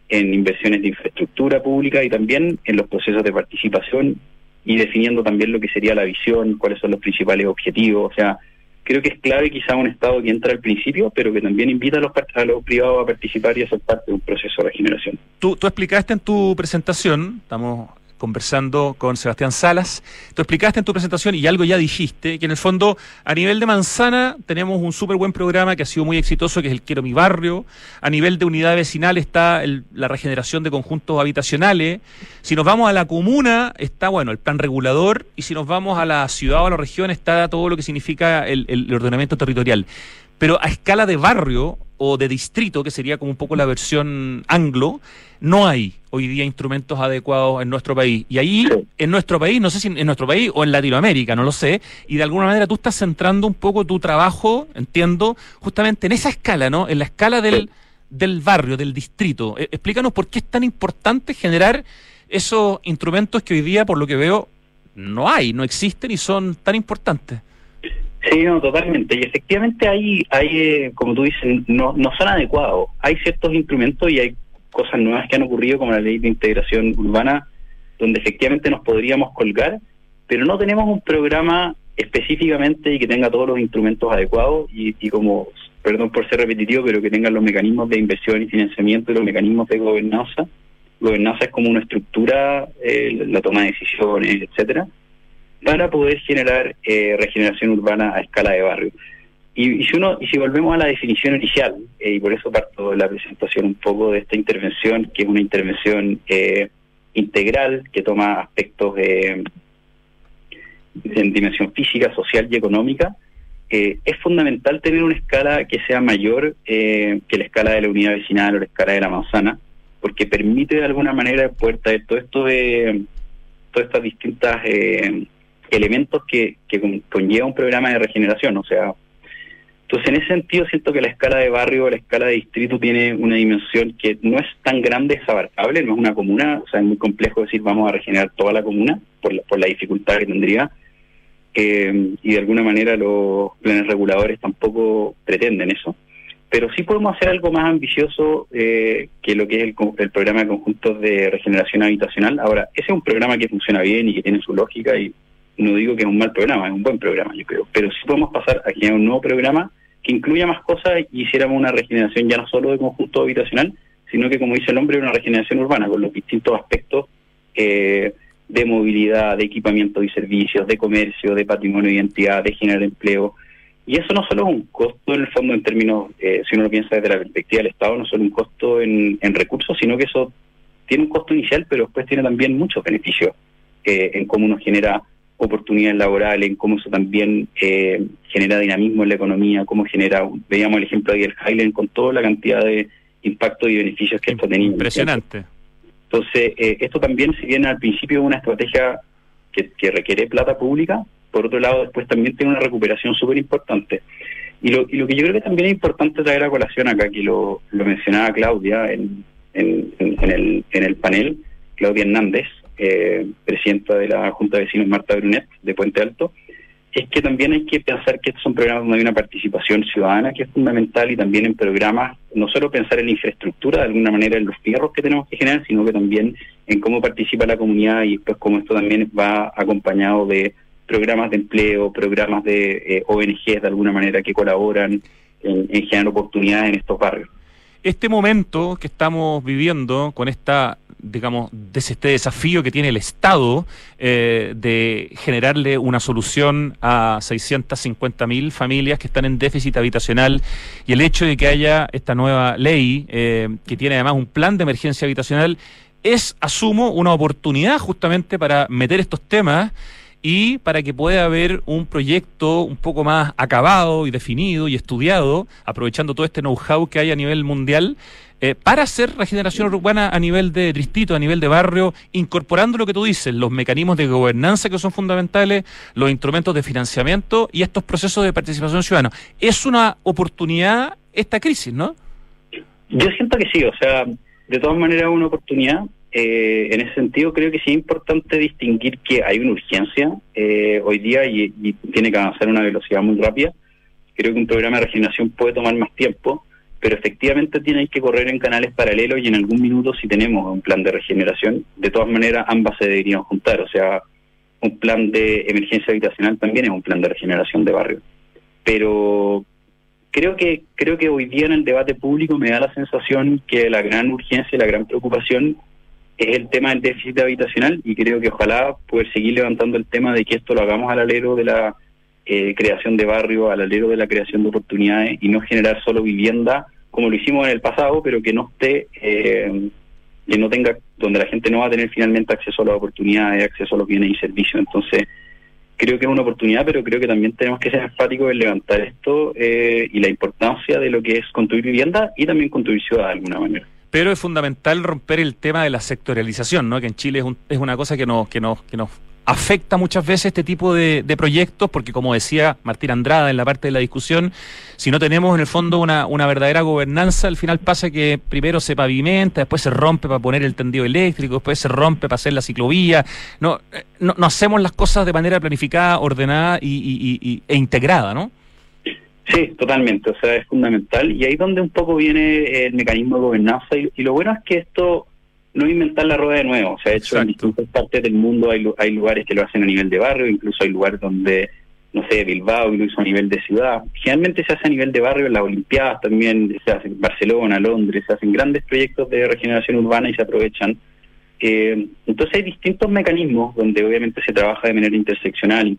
en inversiones de infraestructura pública y también en los procesos de participación y definiendo también lo que sería la visión, cuáles son los principales objetivos. O sea, creo que es clave quizá un Estado que entra al principio, pero que también invita a los privados a participar y a ser parte de un proceso de regeneración. Tú explicaste en tu presentación, estamos conversando con Sebastián Salas, tú explicaste en tu presentación y algo ya dijiste, que en el fondo a nivel de manzana tenemos un súper buen programa que ha sido muy exitoso, que es el Quiero Mi Barrio. A nivel de unidad vecinal está la regeneración de conjuntos habitacionales. Si nos vamos a la comuna está, bueno, el plan regulador, y si nos vamos a la ciudad o a la región está todo lo que significa el ordenamiento territorial. Pero a escala de barrio o de distrito, que sería como un poco la versión anglo, no hay hoy día instrumentos adecuados en nuestro país. Y ahí, en nuestro país, no sé si en nuestro país o en Latinoamérica, no lo sé, y de alguna manera tú estás centrando un poco tu trabajo, entiendo, justamente en esa escala, ¿no? En la escala del barrio, del distrito. Explícanos por qué es tan importante generar esos instrumentos que hoy día, por lo que veo, no existen y son tan importantes. Sí, no, totalmente. Y efectivamente hay como tú dices, no son adecuados. Hay ciertos instrumentos y hay cosas nuevas que han ocurrido, como la ley de integración urbana, donde efectivamente nos podríamos colgar, pero no tenemos un programa específicamente y que tenga todos los instrumentos adecuados y como, perdón por ser repetitivo, pero que tengan los mecanismos de inversión y financiamiento y los mecanismos de gobernanza. Gobernanza es como una estructura, la toma de decisiones, etcétera, para poder generar regeneración urbana a escala de barrio. Y si volvemos a la definición inicial, y por eso parto de la presentación un poco de esta intervención, que es una intervención integral, que toma aspectos en dimensión física, social y económica, es fundamental tener una escala que sea mayor que la escala de la unidad vecinal o la escala de la manzana, porque permite de alguna manera poder traer todas estas distintas elementos que conlleva un programa de regeneración. O sea, entonces en ese sentido siento que la escala de barrio, la escala de distrito tiene una dimensión que no es tan grande, es abarcable, no es una comuna. O sea, es muy complejo decir vamos a regenerar toda la comuna por la dificultad que tendría, y de alguna manera los planes reguladores tampoco pretenden eso, pero sí podemos hacer algo más ambicioso que lo que es el programa de conjuntos de regeneración habitacional. Ahora, ese es un programa que funciona bien y que tiene su lógica, y no digo que es un mal programa, es un buen programa, yo creo, pero sí podemos pasar a generar un nuevo programa que incluya más cosas y hiciéramos una regeneración ya no solo de conjunto habitacional, sino que, como dice el nombre, una regeneración urbana con los distintos aspectos de movilidad, de equipamiento y servicios, de comercio, de patrimonio e identidad, de generar empleo. Y eso no solo es un costo en el fondo en términos, si uno lo piensa desde la perspectiva del Estado, no solo un costo en recursos, sino que eso tiene un costo inicial, pero después tiene también muchos beneficios en cómo uno genera oportunidades laborales, en cómo eso también genera dinamismo en la economía, cómo genera, veíamos el ejemplo de Highland con toda la cantidad de impactos y beneficios que esto tenía. Impresionante. Entonces, esto también, si bien al principio es una estrategia que requiere plata pública, por otro lado después también tiene una recuperación súper importante. Y lo que yo creo que también es importante traer a colación acá, que lo mencionaba Claudia en el panel, Claudia Hernández, presidenta de la Junta de Vecinos Marta Brunet de Puente Alto, es que también hay que pensar que estos son programas donde hay una participación ciudadana que es fundamental, y también en programas, no solo pensar en la infraestructura, de alguna manera en los fierros que tenemos que generar, sino que también en cómo participa la comunidad, y después cómo esto también va acompañado de programas de empleo, programas de ONGs de alguna manera que colaboran en generar oportunidades en estos barrios. Este momento que estamos viviendo con esta, digamos, este desafío que tiene el Estado de generarle una solución a 650.000 familias que están en déficit habitacional, y el hecho de que haya esta nueva ley que tiene además un plan de emergencia habitacional, es, asumo, una oportunidad justamente para meter estos temas y para que pueda haber un proyecto un poco más acabado y definido y estudiado, aprovechando todo este know-how que hay a nivel mundial, para hacer regeneración urbana a nivel de distrito, a nivel de barrio, incorporando lo que tú dices, los mecanismos de gobernanza que son fundamentales, los instrumentos de financiamiento y estos procesos de participación ciudadana. Es una oportunidad esta crisis, ¿no? Yo siento que sí, o sea, de todas maneras es una oportunidad. En ese sentido creo que sí es importante distinguir que hay una urgencia hoy día y tiene que avanzar a una velocidad muy rápida. Creo que un programa de regeneración puede tomar más tiempo, pero efectivamente tienen que correr en canales paralelos y en algún minuto, si tenemos un plan de regeneración, de todas maneras ambas se deberían juntar. O sea, un plan de emergencia habitacional también es un plan de regeneración de barrio. Pero creo que hoy día en el debate público me da la sensación que la gran urgencia y la gran preocupación es el tema del déficit habitacional, y creo que ojalá poder seguir levantando el tema de que esto lo hagamos al alero de la creación de barrio, al alero de la creación de oportunidades, y no generar solo vivienda como lo hicimos en el pasado, pero que no esté, que no tenga, donde la gente no va a tener finalmente acceso a las oportunidades, acceso a los bienes y servicios. Entonces creo que es una oportunidad, pero creo que también tenemos que ser enfáticos en levantar esto y la importancia de lo que es construir vivienda y también construir ciudad de alguna manera. Pero es fundamental romper el tema de la sectorialización, ¿no? Que en Chile es una cosa que nos afecta muchas veces este tipo de proyectos, porque como decía Martín Andrada en la parte de la discusión, si no tenemos en el fondo una verdadera gobernanza, al final pasa que primero se pavimenta, después se rompe para poner el tendido eléctrico, después se rompe para hacer la ciclovía. No hacemos las cosas de manera planificada, ordenada e integrada, ¿no? Sí, totalmente, o sea, es fundamental, y ahí es donde un poco viene el mecanismo de gobernanza, y lo bueno es que esto no inventar la rueda de nuevo. Se ha hecho en distintas partes del mundo, hay lugares que lo hacen a nivel de barrio, incluso hay lugares donde, no sé, Bilbao lo hizo a nivel de ciudad. Generalmente se hace a nivel de barrio, en las Olimpiadas también se hace en Barcelona, Londres, se hacen grandes proyectos de regeneración urbana y se aprovechan. Entonces hay distintos mecanismos donde obviamente se trabaja de manera interseccional,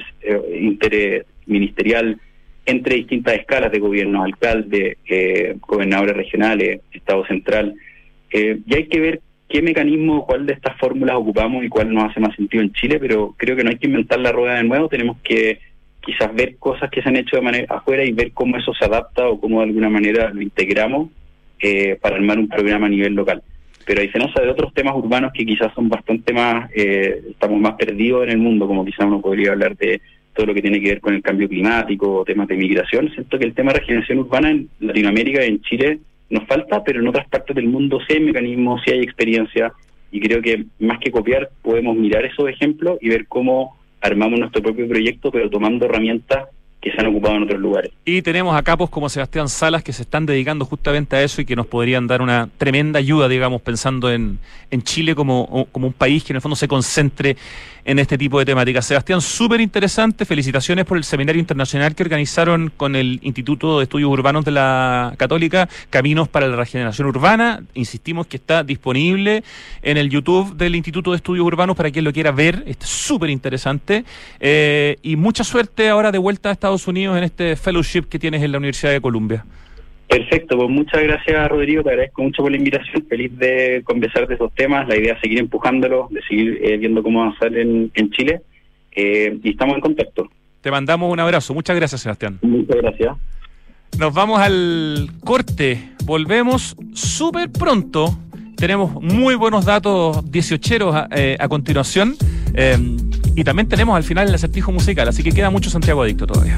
interministerial, entre distintas escalas de gobierno, alcalde, gobernadores regionales, Estado central, y hay que ver qué mecanismo, cuál de estas fórmulas ocupamos y cuál nos hace más sentido en Chile, pero creo que no hay que inventar la rueda de nuevo, tenemos que quizás ver cosas que se han hecho de manera afuera y ver cómo eso se adapta o cómo de alguna manera lo integramos para armar un programa a nivel local. Pero a diferencia de otros temas urbanos que quizás son bastante más, estamos más perdidos en el mundo, como quizás uno podría hablar de todo lo que tiene que ver con el cambio climático o temas de migración. Siento que el tema de regeneración urbana en Latinoamérica y en Chile nos falta, pero en otras partes del mundo sí hay mecanismos, sí hay experiencia, y creo que más que copiar podemos mirar esos ejemplos y ver cómo armamos nuestro propio proyecto, pero tomando herramientas que se han ocupado en otros lugares. Y tenemos a capos como Sebastián Salas que se están dedicando justamente a eso y que nos podrían dar una tremenda ayuda, digamos, pensando en Chile como un país que en el fondo se concentre en este tipo de temáticas. Sebastián, súper interesante, felicitaciones por el seminario internacional que organizaron con el Instituto de Estudios Urbanos de la Católica, Caminos para la Regeneración Urbana. Insistimos que está disponible en el YouTube del Instituto de Estudios Urbanos para quien lo quiera ver, está súper interesante, y mucha suerte ahora de vuelta a Estados Unidos en este fellowship que tienes en la Universidad de Columbia. Perfecto, pues muchas gracias, Rodrigo, te agradezco mucho por la invitación, feliz de conversar de esos temas, la idea es seguir empujándolo, de seguir viendo cómo avanzar en Chile, y estamos en contacto. Te mandamos un abrazo, muchas gracias, Sebastián. Muchas gracias. Nos vamos al corte, volvemos súper pronto, tenemos muy buenos datos 18eros a continuación, y también tenemos al final el acertijo musical, así que queda mucho Santiago Adicto todavía.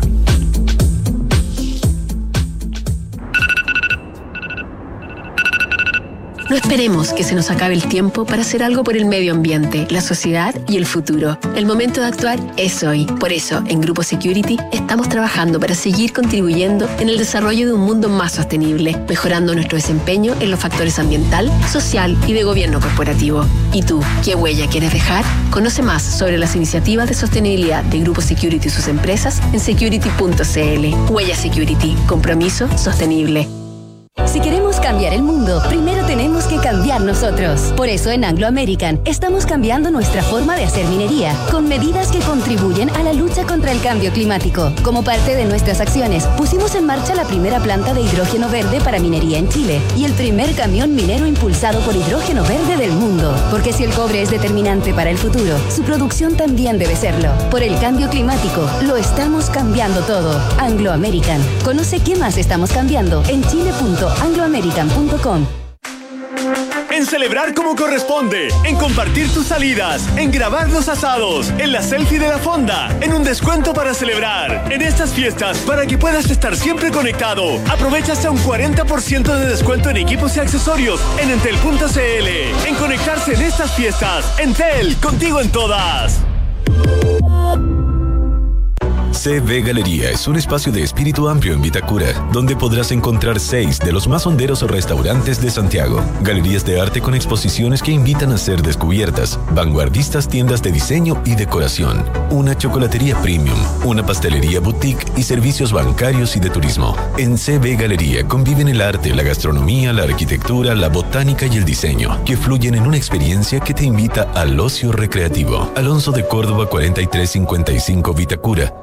No esperemos que se nos acabe el tiempo para hacer algo por el medio ambiente, la sociedad y el futuro. El momento de actuar es hoy. Por eso, en Grupo Security, estamos trabajando para seguir contribuyendo en el desarrollo de un mundo más sostenible, mejorando nuestro desempeño en los factores ambiental, social y de gobierno corporativo. ¿Y tú, qué huella quieres dejar? Conoce más sobre las iniciativas de sostenibilidad de Grupo Security y sus empresas en security.cl. Huella Security. Compromiso sostenible. Si queremos cambiar el mundo, primero tenemos que cambiar nosotros. Por eso en Anglo American estamos cambiando nuestra forma de hacer minería, con medidas que contribuyen a la lucha contra el cambio climático. Como parte de nuestras acciones, pusimos en marcha la primera planta de hidrógeno verde para minería en Chile y el primer camión minero impulsado por hidrógeno verde del mundo. Porque si el cobre es determinante para el futuro, su producción también debe serlo. Por el cambio climático, lo estamos cambiando todo. Anglo American. Conoce qué más estamos cambiando en chile.angloamerican.com. En celebrar como corresponde, en compartir tus salidas, en grabar los asados, en la selfie de la fonda, en un descuento para celebrar. En estas fiestas, para que puedas estar siempre conectado, aprovecha hasta un 40% de descuento en equipos y accesorios en entel.cl. En conectarse en estas fiestas, Entel, contigo en todas. CB Galería es un espacio de espíritu amplio en Vitacura, donde podrás encontrar 6 de los más honderos restaurantes de Santiago, galerías de arte con exposiciones que invitan a ser descubiertas, vanguardistas tiendas de diseño y decoración, una chocolatería premium, una pastelería boutique y servicios bancarios y de turismo. En CB Galería conviven el arte, la gastronomía, la arquitectura, la botánica y el diseño, que fluyen en una experiencia que te invita al ocio recreativo. Alonso de Córdoba 4355 Vitacura,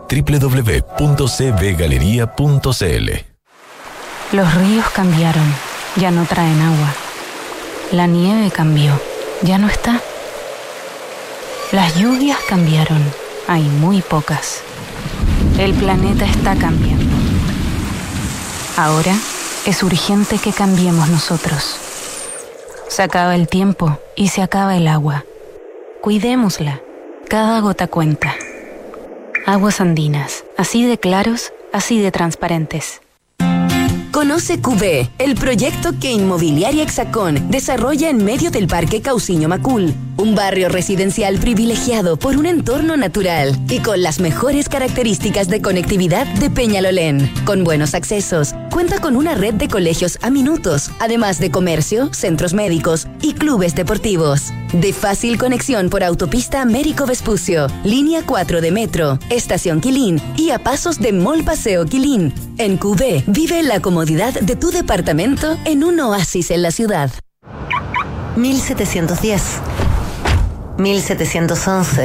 www.cbgalería.cl. Los ríos cambiaron, ya no traen agua. La nieve cambió, ya no está. Las lluvias cambiaron, hay muy pocas. El planeta está cambiando. Ahora es urgente que cambiemos nosotros. Se acaba el tiempo y se acaba el agua. Cuidémosla, cada gota cuenta. Aguas andinas, así de claros, así de transparentes. Conoce QB, el proyecto que Inmobiliaria Hexacón desarrolla en medio del Parque Cauciño Macul, un barrio residencial privilegiado por un entorno natural y con las mejores características de conectividad de Peñalolén. Con buenos accesos, cuenta con una red de colegios a minutos, además de comercio, centros médicos y clubes deportivos. De fácil conexión por autopista Américo Vespucio, línea 4 de metro, estación Quilín y a pasos de Mall Paseo Quilín. En QB, vive la comodidad de tu departamento en un oasis en la ciudad. 1710, 1711,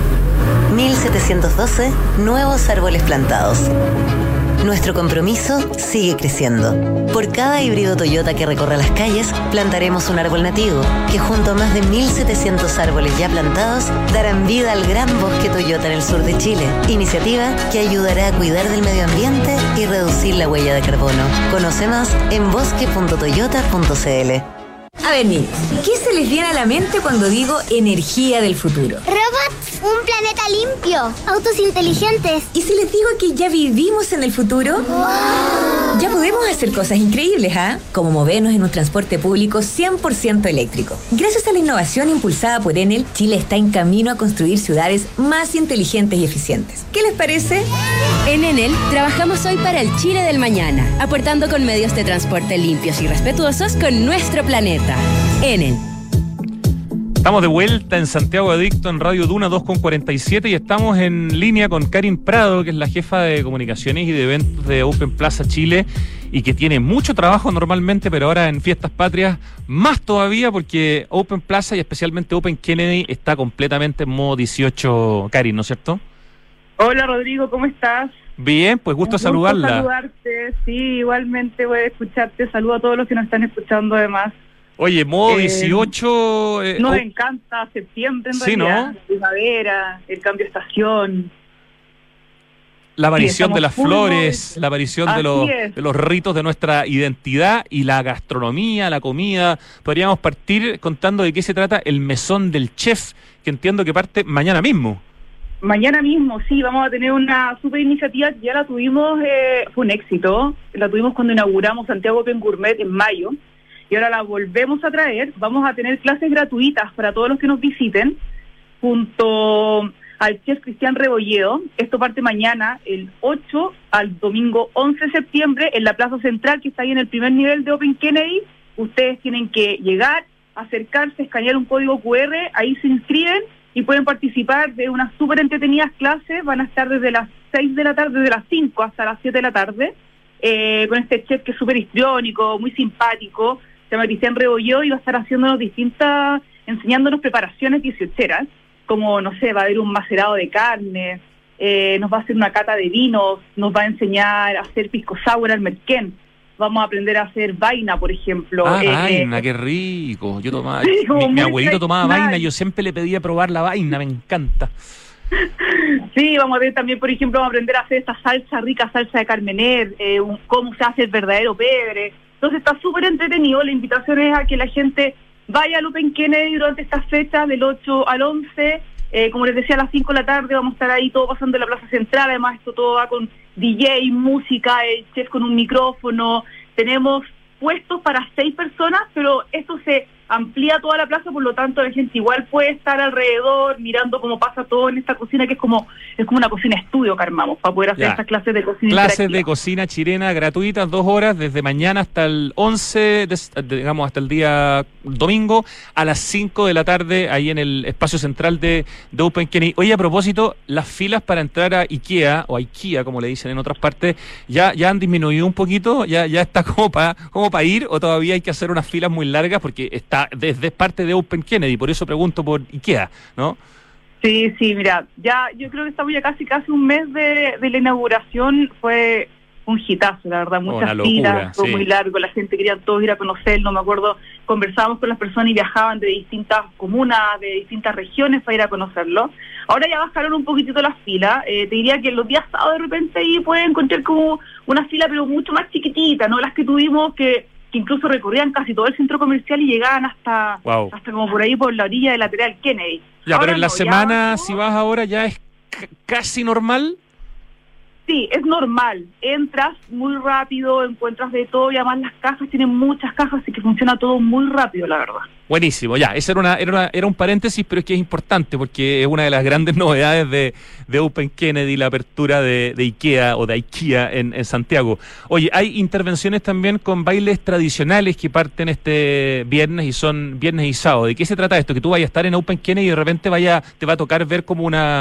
1712, nuevos árboles plantados. Nuestro compromiso sigue creciendo. Por cada híbrido Toyota que recorra las calles, plantaremos un árbol nativo, que junto a más de 1.700 árboles ya plantados, darán vida al gran bosque Toyota en el sur de Chile. Iniciativa que ayudará a cuidar del medio ambiente y reducir la huella de carbono. Conoce más en bosque.toyota.cl. A ver, niños, ¿qué se les viene a la mente cuando digo energía del futuro? Robots, un planeta limpio, autos inteligentes. ¿Y si les digo que ya vivimos en el futuro? ¡Wow! Ya podemos hacer cosas increíbles, ¿ah? Como movernos en un transporte público 100% eléctrico. Gracias a la innovación impulsada por Enel, Chile está en camino a construir ciudades más inteligentes y eficientes. ¿Qué les parece? En Enel trabajamos hoy para el Chile del mañana, aportando con medios de transporte limpios y respetuosos con nuestro planeta. Enel. Estamos de vuelta en Santiago Adicto en Radio Duna 2:47 y estamos en línea con Karin Prado, que es la jefa de comunicaciones y de eventos de Open Plaza Chile y que tiene mucho trabajo normalmente, pero ahora en Fiestas Patrias más todavía, porque Open Plaza y especialmente Open Kennedy está completamente en modo 18, Karin, ¿no es cierto? Hola Rodrigo, ¿cómo estás? Bien, pues gusto saludarla. Saludarte, sí, igualmente voy a escucharte, saludo a todos los que nos están escuchando además. Oye, modo 18... nos encanta septiembre en realidad, ¿no? Primavera, el cambio de estación. La aparición de las flores, la aparición de los ritos de nuestra identidad y la gastronomía, la comida. Podríamos partir contando de qué se trata el Mesón del Chef, que entiendo que parte mañana mismo. Mañana mismo, sí, vamos a tener una super iniciativa, ya la tuvimos, fue un éxito, la tuvimos cuando inauguramos Santiago Open Gourmet en mayo, y ahora la volvemos a traer. Vamos a tener clases gratuitas para todos los que nos visiten, junto al chef Cristian Rebolledo. Esto parte mañana, el 8 al domingo 11 de septiembre, en la Plaza Central, que está ahí en el primer nivel de Open Kennedy. Ustedes tienen que llegar, acercarse, escanear un código QR, ahí se inscriben, y pueden participar de unas súper entretenidas clases. Van a estar desde las 6 de la tarde, desde las 5 hasta las 7 de la tarde, con este chef que es súper histriónico, muy simpático, se llama Cristian Rebolledo, y va a estar enseñándonos preparaciones 18eras, como, no sé, va a haber un macerado de carne, nos va a hacer una cata de vinos, nos va a enseñar a hacer pisco sour al merquén. Vamos a aprender a hacer vaina, por ejemplo. Vaina, qué rico. Yo tomaba, sí, mi abuelito tomaba vaina, yo siempre le pedía probar la vaina, me encanta. Sí, vamos a ver también, por ejemplo, vamos a aprender a hacer esta rica salsa de Carmener, cómo se hace el verdadero pebre. Entonces está súper entretenido. La invitación es a que la gente vaya al Open Kennedy durante estas fechas, del 8 al 11. Como les decía, a las 5 de la tarde vamos a estar ahí todo pasando en la Plaza Central. Además, esto todo va con DJ, música, el chef con un micrófono. Tenemos puestos para 6 personas, pero esto se amplía toda la plaza, por lo tanto la gente igual puede estar alrededor mirando cómo pasa todo en esta cocina, que es como una cocina estudio que armamos para poder hacer estas clases de cocina Clases de cocina chilena gratuitas, 2 horas, desde mañana hasta el 11, digamos hasta el día domingo, a las 5 de la tarde, ahí en el espacio central de Open Kennedy. Oye, a propósito, las filas para entrar a IKEA, o IKEA, como le dicen en otras partes, ya han disminuido un poquito, ya está como para ir, o todavía hay que hacer unas filas muy largas, porque está desde parte de Open Kennedy, por eso pregunto por IKEA, ¿no? Sí, mira, ya yo creo que estamos ya casi un mes de la inauguración, fue un hitazo, la verdad, muchas filas, todo muy largo, la gente quería todos ir a conocerlo, me acuerdo, conversábamos con las personas y viajaban de distintas comunas, de distintas regiones para ir a conocerlo. Ahora ya bajaron un poquitito las filas, te diría que los días sábados de repente ahí pueden encontrar como una fila, pero mucho más chiquitita, ¿no? Las que tuvimos que incluso recorrían casi todo el centro comercial y llegaban hasta como por ahí por la orilla del lateral Kennedy. Ya, ahora pero en la semana, si vas ahora, ya es casi normal. Sí, es normal. Entras muy rápido, encuentras de todo y además las cajas tienen muchas cajas, así que funciona todo muy rápido, la verdad. Buenísimo, ya, ese era un paréntesis, pero es que es importante porque es una de las grandes novedades de Open Kennedy, la apertura de IKEA o de IKEA en Santiago. Oye, hay intervenciones también con bailes tradicionales que parten este viernes y son viernes y sábado. ¿De qué se trata esto? Que tú vayas a estar en Open Kennedy y de repente te va a tocar ver como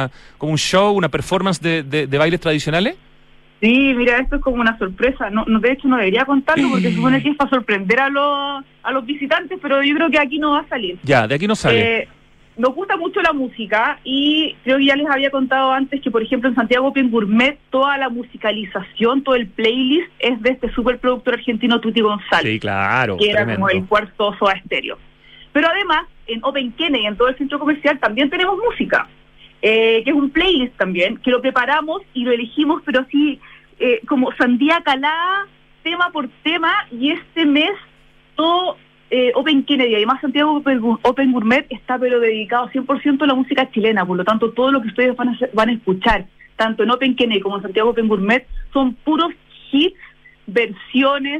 un show, una performance de bailes tradicionales. Sí, mira, esto es como una sorpresa. No, de hecho no debería contarlo porque se supone que es para sorprender a los visitantes, pero yo creo que aquí no va a salir. Ya, de aquí no sale. Nos gusta mucho la música y creo que ya les había contado antes que, por ejemplo, en Santiago Open Gourmet, toda la musicalización, todo el playlist es de este superproductor argentino Tuti González. Sí, claro. Que era como el cuarto Soda Stereo. Pero además, en Open Kennedy, en todo el centro comercial, también tenemos música. Que es un playlist también, que lo preparamos y lo elegimos, pero así como sandía calada, tema por tema, y este mes todo Open Kennedy, además Santiago Open Gourmet está pero dedicado 100% a la música chilena, por lo tanto todo lo que ustedes van a escuchar, tanto en Open Kennedy como en Santiago Open Gourmet, son puros hits, versiones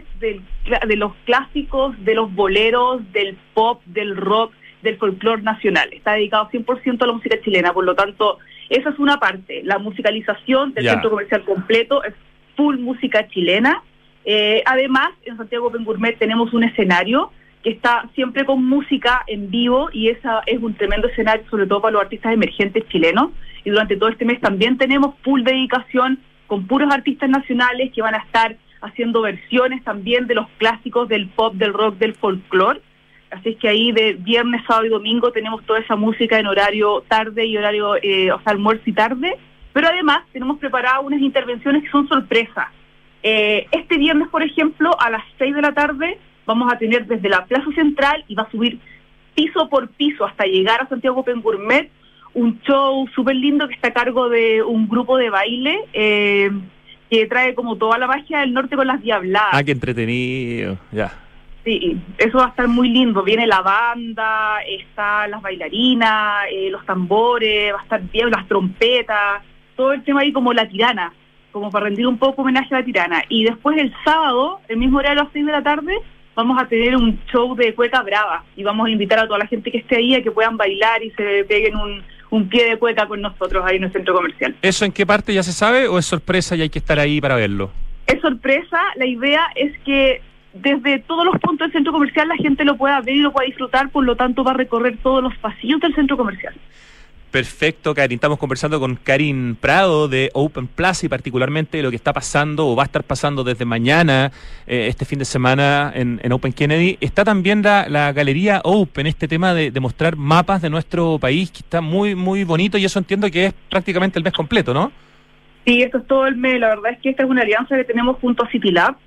de los clásicos, de los boleros, del pop, del rock, del folclore nacional. Está dedicado 100% a la música chilena, por lo tanto, esa es una parte. La musicalización del centro comercial completo es full música chilena. Además, en Santiago Open Gourmet tenemos un escenario que está siempre con música en vivo y esa es un tremendo escenario, sobre todo para los artistas emergentes chilenos. Y durante todo este mes también tenemos full dedicación con puros artistas nacionales que van a estar haciendo versiones también de los clásicos del pop, del rock, del folclore. Así es que ahí de viernes, sábado y domingo tenemos toda esa música en horario tarde y horario, almuerzo y tarde. Pero además tenemos preparadas unas intervenciones que son sorpresas. Este viernes, por ejemplo, a las 6 de la tarde vamos a tener desde la Plaza Central y va a subir piso por piso hasta llegar a Santiago Open Gourmet un show súper lindo que está a cargo de un grupo de baile que trae como toda la magia del norte con las diabladas. Ah, qué entretenido, ya. Sí, eso va a estar muy lindo. Viene la banda, están las bailarinas, los tambores, va a estar bien, las trompetas, todo el tema ahí como la tirana, como para rendir un poco homenaje a la tirana. Y después el sábado, el mismo horario a las 6 de la tarde, vamos a tener un show de cueca brava y vamos a invitar a toda la gente que esté ahí a que puedan bailar y se peguen un pie de cueca con nosotros ahí en el centro comercial. ¿Eso en qué parte ya se sabe o es sorpresa y hay que estar ahí para verlo? Es sorpresa, la idea es que desde todos los puntos del centro comercial la gente lo pueda ver y lo pueda disfrutar, por lo tanto va a recorrer todos los pasillos del centro comercial. Perfecto, Karin. Estamos conversando con Karin Prado de Open Plaza y particularmente de lo que está pasando o va a estar pasando desde mañana, este fin de semana en Open Kennedy. Está también la Galería Open, este tema de mostrar mapas de nuestro país, que está muy, muy bonito y eso entiendo que es prácticamente el mes completo, ¿no? Sí, eso es todo el mes. La verdad es que esta es una alianza que tenemos junto a CityLab.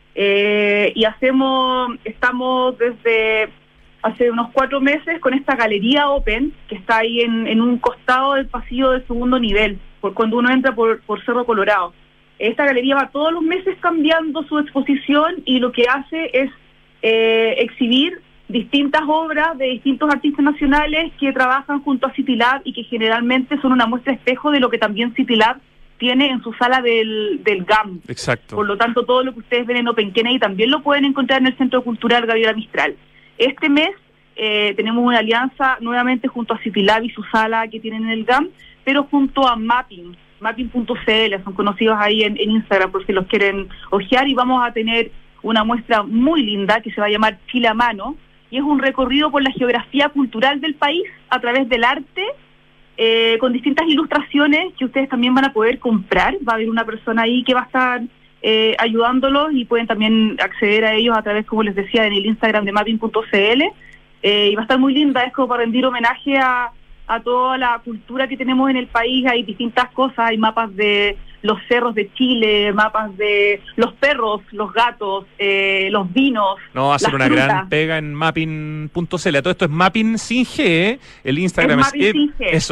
Y estamos desde hace unos 4 meses con esta Galería Open, que está ahí en un costado del pasillo del segundo nivel, cuando uno entra por Cerro Colorado. Esta galería va todos los meses cambiando su exposición y lo que hace es exhibir distintas obras de distintos artistas nacionales que trabajan junto a CityLab y que generalmente son una muestra espejo de lo que también CityLab tiene en su sala del GAM. Exacto. Por lo tanto, todo lo que ustedes ven en Open Kennedy también lo pueden encontrar en el Centro Cultural Gabriela Mistral. Este mes tenemos una alianza nuevamente junto a Citilab y Susala que tienen en el GAM, pero junto a Mapping.cl, son conocidos ahí en Instagram por si los quieren ojear, y vamos a tener una muestra muy linda que se va a llamar Chile a Mano, y es un recorrido por la geografía cultural del país a través del arte, con distintas ilustraciones que ustedes también van a poder comprar. Va a haber una persona ahí que va a estar ayudándolos, y pueden también acceder a ellos a través, como les decía, en el Instagram de Mapping.cl, y va a estar muy linda. Es como para rendir homenaje a toda la cultura que tenemos en el país. Hay distintas cosas, hay mapas de los cerros de Chile, mapas de los perros, los gatos, los vinos. No, va a ser una frutas. gran pega en mapping.cl. Todo esto es mapping sin G, el Instagram es eso,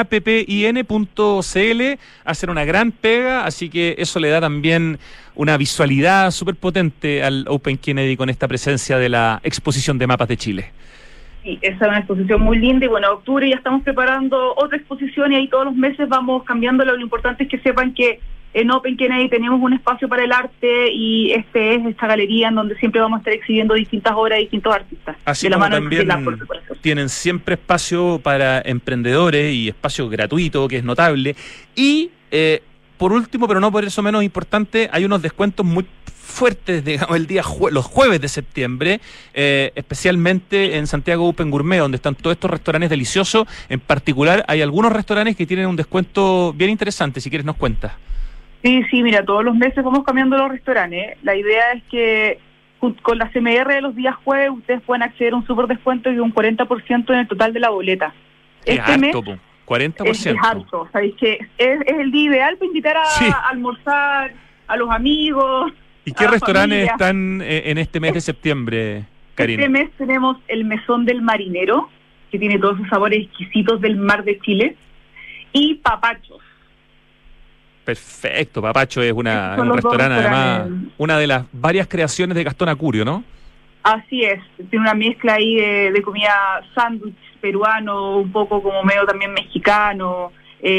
mappin.cl. Hacen una gran pega, así que eso le da también una visualidad súper potente al Open Kennedy con esta presencia de la exposición de mapas de Chile. Sí, esa es una exposición muy linda, y bueno, en octubre ya estamos preparando otra exposición, y ahí todos los meses vamos cambiándolo. Lo importante es que sepan que en Open Kennedy tenemos un espacio para el arte, y esta galería en donde siempre vamos a estar exhibiendo distintas obras de distintos artistas. Así como también tienen siempre espacio para emprendedores y espacio gratuito, que es notable. Y por último, pero no por eso menos importante, hay unos descuentos muy fuertes, digamos, los jueves de septiembre, especialmente en Santiago Open Gourmet, donde están todos estos restaurantes deliciosos. En particular, hay algunos restaurantes que tienen un descuento bien interesante. Si quieres, nos cuentas. Sí, mira, todos los meses vamos cambiando los restaurantes. La idea es que con la CMR de los días jueves ustedes pueden acceder a un súper descuento de un 40% en el total de la boleta. Este mes 40%. Es harto, ¿sabéis? Que es el día ideal para invitar a almorzar a los amigos. ¿Y qué restaurantes están en este mes de septiembre, Karina? Este mes tenemos el Mesón del Marinero, que tiene todos esos sabores exquisitos del mar de Chile, y Papachos. Perfecto, Papacho es un restaurante, además, una de las varias creaciones de Gastón Acurio, ¿no? Así es, tiene una mezcla ahí de comida sándwich peruano, un poco como medio también mexicano,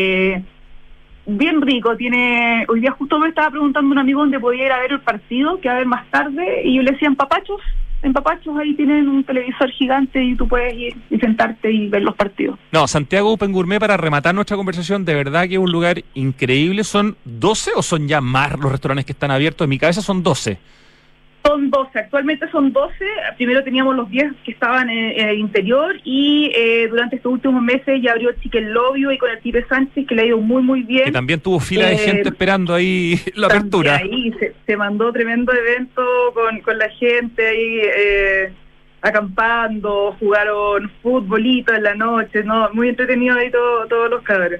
bien rico. Hoy día justo me estaba preguntando un amigo dónde podía ir a ver el partido, que va a ver más tarde, y yo le decía en Papachos ahí tienen un televisor gigante y tú puedes ir y sentarte y ver los partidos. No, Santiago Open Gourmet, para rematar nuestra conversación, de verdad que es un lugar increíble. ¿Son 12 o son ya más los restaurantes que están abiertos? En mi cabeza son 12. Son 12, actualmente son 12. Primero teníamos los 10 que estaban en el interior, y durante estos últimos meses ya abrió Chicken Lobio, y con el Pipe Sánchez, que le ha ido muy muy bien. Que también tuvo fila de gente esperando ahí la apertura. Ahí se mandó tremendo evento con la gente ahí acampando, jugaron futbolito en la noche, ¿no? Muy entretenido ahí todos los cabros.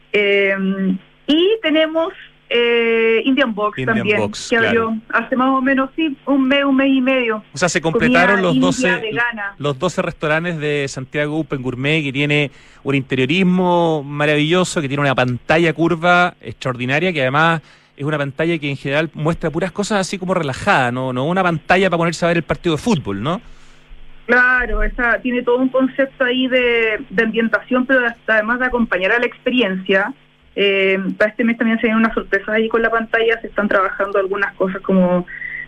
Y tenemos Indian Box también, que abrió hace más o menos un mes y medio. O sea, se completaron los 12 restaurantes de Santiago Open Gourmet, que tiene un interiorismo maravilloso, que tiene una pantalla curva extraordinaria, que además es una pantalla que en general muestra puras cosas así como relajadas, no una pantalla para ponerse a ver el partido de fútbol, ¿no? Claro, tiene todo un concepto ahí de ambientación, pero además de acompañar a la experiencia. Para este mes también se viene una sorpresa ahí con la pantalla. Se están trabajando algunas cosas como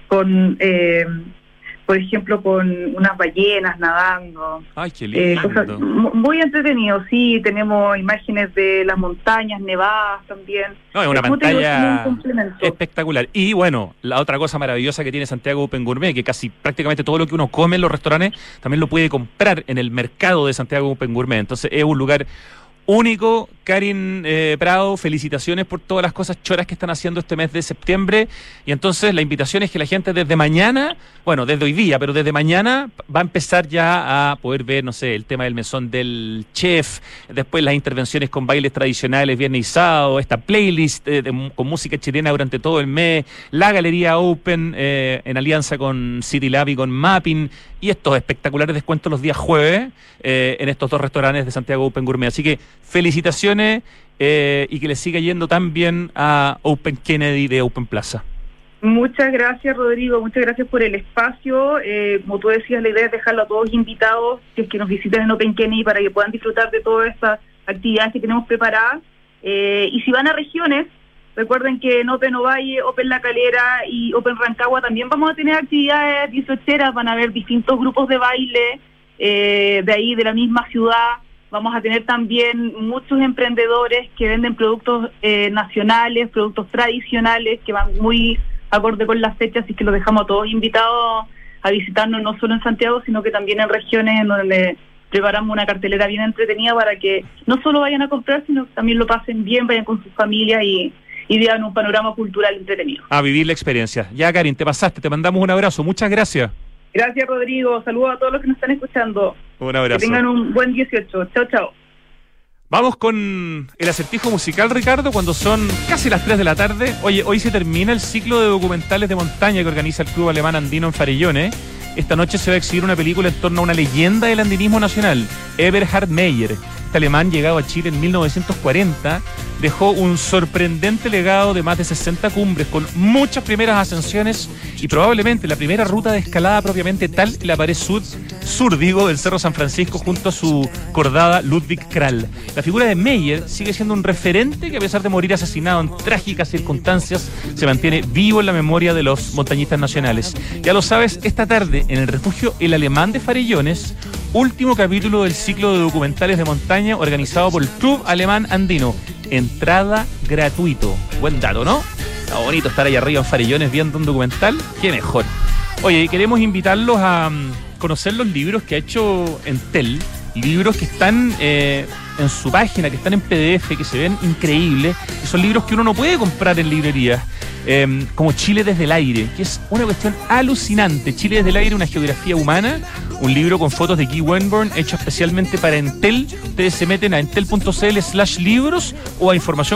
por ejemplo, con unas ballenas nadando. ¡Ay, qué lindo! Cosas muy entretenido, sí. Tenemos imágenes de las montañas nevadas también. No, es una pantalla espectacular. Y bueno, la otra cosa maravillosa que tiene Santiago Open Gourmet, que casi prácticamente todo lo que uno come en los restaurantes también lo puede comprar en el mercado de Santiago Open Gourmet. Entonces es un lugar único. Karin Prado, felicitaciones por todas las cosas choras que están haciendo este mes de septiembre. Y entonces la invitación es que la gente desde mañana, bueno, desde hoy día, pero desde mañana va a empezar ya a poder ver, no sé, el tema del mesón del chef, después las intervenciones con bailes tradicionales viernes y sábado, esta playlist con música chilena durante todo el mes, la Galería Open en alianza con Citilab y con Mapping, y estos espectaculares descuentos los días jueves en estos dos restaurantes de Santiago Open Gourmet. Así que felicitaciones y que le siga yendo tan bien a Open Kennedy de Open Plaza. Muchas gracias, Rodrigo, muchas gracias por el espacio. Como tú decías, la idea es dejarlo a todos invitados, que es que nos visiten en Open Kennedy para que puedan disfrutar de todas estas actividades que tenemos preparadas. Y si van a regiones, recuerden que en Open Ovalle, Open La Calera y Open Rancagua también vamos a tener actividades 18eras, van a haber distintos grupos de baile de ahí, de la misma ciudad. Vamos a tener también muchos emprendedores que venden productos nacionales, productos tradicionales, que van muy acorde con las fechas, y que los dejamos a todos invitados a visitarnos, no solo en Santiago, sino que también en regiones en donde preparamos una cartelera bien entretenida para que no solo vayan a comprar, sino que también lo pasen bien, vayan con sus familias y vean un panorama cultural entretenido. A vivir la experiencia. Ya, Karin, te pasaste, te mandamos un abrazo. Muchas gracias. Gracias, Rodrigo. Saludos a todos los que nos están escuchando. Un abrazo. Que tengan un buen 18. Chao, chao. Vamos con el acertijo musical, Ricardo, cuando son casi las 3 de la tarde. Oye, hoy se termina el ciclo de documentales de montaña que organiza el Club Alemán Andino en Farellones. Esta noche se va a exhibir una película en torno a una leyenda del andinismo nacional, Eberhard Meyer. Este alemán, llegado a Chile en 1940, dejó un sorprendente legado de más de 60 cumbres, con muchas primeras ascensiones y probablemente la primera ruta de escalada propiamente tal en la pared sur del Cerro San Francisco, junto a su cordada Ludwig Krall. La figura de Meyer sigue siendo un referente que, a pesar de morir asesinado en trágicas circunstancias, se mantiene vivo en la memoria de los montañistas nacionales. Ya lo sabes, esta tarde en el refugio El Alemán de Farellones, último capítulo del ciclo de documentales de montaña organizado por el Club Alemán Andino. Entrada gratuito. Buen dato, ¿no? Está bonito estar ahí arriba en Farellones viendo un documental. Qué mejor. Oye, queremos invitarlos a conocer los libros que ha hecho Entel. Libros que están en su página, que están en PDF, que se ven increíbles. Que son libros que uno no puede comprar en librerías. Como Chile desde el aire, que es una cuestión alucinante. Chile desde el aire, una geografía humana. Un libro con fotos de Guy Wenborn, hecho especialmente para Entel. Ustedes se meten a entel.cl/libros o a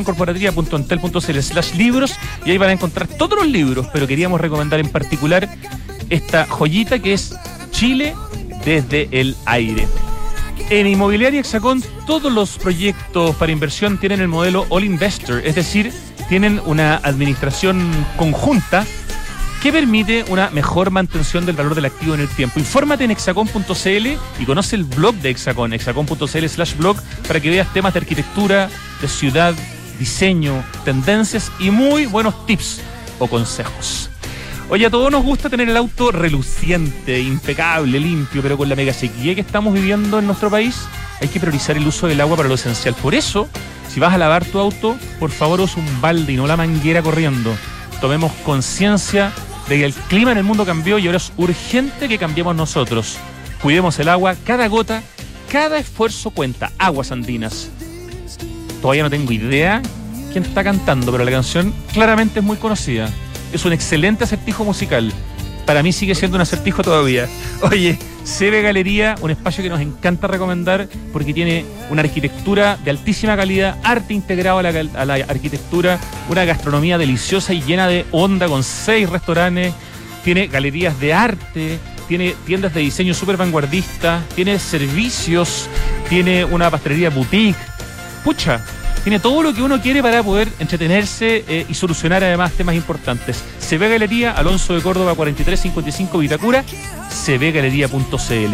informacioncorporativa.entel.cl/libros y ahí van a encontrar todos los libros, pero queríamos recomendar en particular esta joyita que es Chile desde el aire. En Inmobiliaria Hexacón, todos los proyectos para inversión tienen el modelo All Investor, es decir, tienen una administración conjunta que permite una mejor mantención del valor del activo en el tiempo. Infórmate en hexacon.cl y conoce el blog de Hexacon, hexacon.cl/blog, para que veas temas de arquitectura, de ciudad, diseño, tendencias y muy buenos tips o consejos. Oye, a todos nos gusta tener el auto reluciente, impecable, limpio, pero con la mega sequía que estamos viviendo en nuestro país, hay que priorizar el uso del agua para lo esencial. Por eso, si vas a lavar tu auto, por favor usa un balde y no la manguera corriendo. Tomemos conciencia de que el clima en el mundo cambió y ahora es urgente que cambiemos nosotros. Cuidemos el agua, cada gota, cada esfuerzo cuenta. Aguas Andinas. Todavía no tengo idea quién está cantando, pero la canción claramente es muy conocida. Es un excelente acertijo musical. Para mí sigue siendo un acertijo todavía. Oye, CB Galería, un espacio que nos encanta recomendar porque tiene una arquitectura de altísima calidad, arte integrado a la arquitectura, una gastronomía deliciosa y llena de onda con 6 restaurantes, tiene galerías de arte, tiene tiendas de diseño súper vanguardista, tiene servicios, tiene una pastelería boutique. Pucha, tiene todo lo que uno quiere para poder entretenerse y solucionar además temas importantes. CB Galería, Alonso de Córdoba 4355 Vitacura, cbgalería.cl.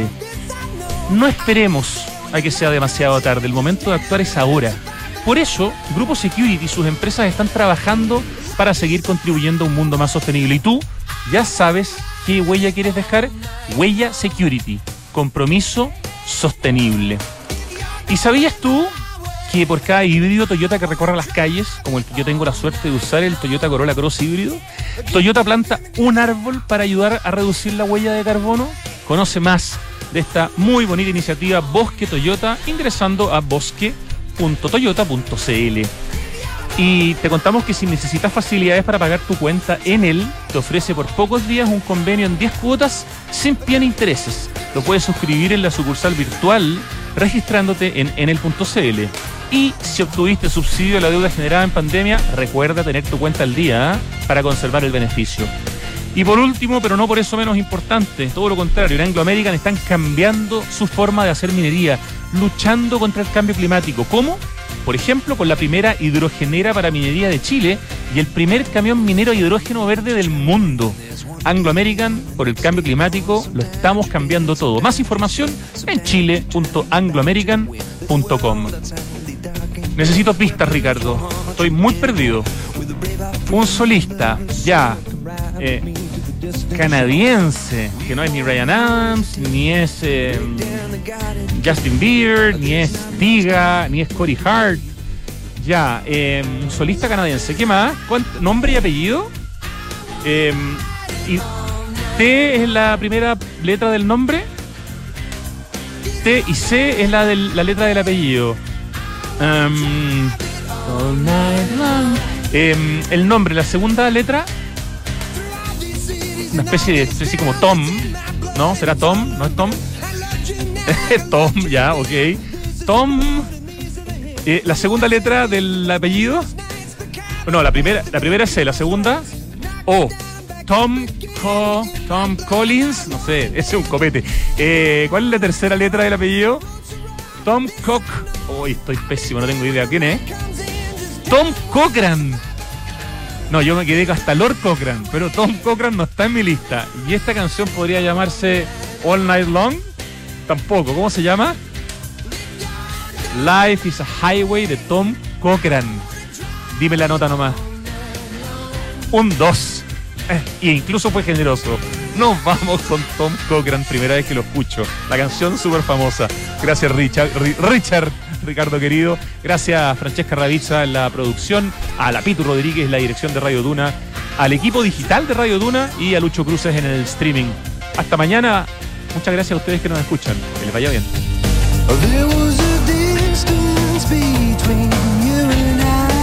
No esperemos a que sea demasiado tarde, el momento de actuar es ahora. Por eso, Grupo Security y sus empresas están trabajando para seguir contribuyendo a un mundo más sostenible. Y tú ya sabes qué huella quieres dejar. Huella Security, compromiso sostenible. ¿Y sabías tú que por cada híbrido Toyota que recorra las calles, como el que yo tengo la suerte de usar, el Toyota Corolla Cross híbrido, Toyota planta un árbol para ayudar a reducir la huella de carbono? Conoce más de esta muy bonita iniciativa Bosque Toyota ingresando a bosque.toyota.cl. Y te contamos que si necesitas facilidades para pagar tu cuenta, Enel te ofrece por pocos días un convenio en 10 cuotas sin pie ni intereses. Lo puedes suscribir en la sucursal virtual registrándote en enel.cl. Y si obtuviste subsidio de la deuda generada en pandemia, recuerda tener tu cuenta al día para conservar el beneficio. Y por último, pero no por eso menos importante, todo lo contrario, en Anglo American están cambiando su forma de hacer minería, luchando contra el cambio climático. ¿Cómo? Por ejemplo, con la primera hidrogenera para minería de Chile y el primer camión minero a hidrógeno verde del mundo. Anglo American, por el cambio climático, lo estamos cambiando todo. Más información en chile.angloamerican.com. Necesito pistas, Ricardo. Estoy muy perdido. Un solista, ya. canadiense, que no es ni Ryan Adams, ni es Justin Bieber, ni es Tiga, ni es Corey Hart. Ya, un solista canadiense. ¿Qué más? ¿Nombre y apellido? Y T es la primera letra del nombre. T y C es la letra del apellido. All night long. El nombre, la segunda letra, una especie de así como Tom, ¿no? ¿Será Tom? ¿No es Tom? Tom, ya, ok. Tom. La segunda letra del apellido. No, la primera es C, la segunda O. Tom Collins, no sé, ese es un copete. ¿Cuál es la tercera letra del apellido? Tom Cock. Uy, estoy pésimo, no tengo idea. ¿Quién es? Tom Cochran. No, yo me quedé hasta Lord Cochran, pero Tom Cochran no está en mi lista. Y esta canción podría llamarse All Night Long. Tampoco. ¿Cómo se llama? Life is a Highway de Tom Cochran. Dime la nota nomás. Un 2. Y incluso fue generoso. Nos vamos con Tom Cochran, primera vez que lo escucho. La canción súper famosa. Gracias, Ricardo querido. Gracias, Francesca Ravizza en la producción, a la Pitu Rodríguez en la dirección de Radio Duna, al equipo digital de Radio Duna y a Lucho Cruces en el streaming. Hasta mañana. Muchas gracias a ustedes que nos escuchan. Que les vaya bien.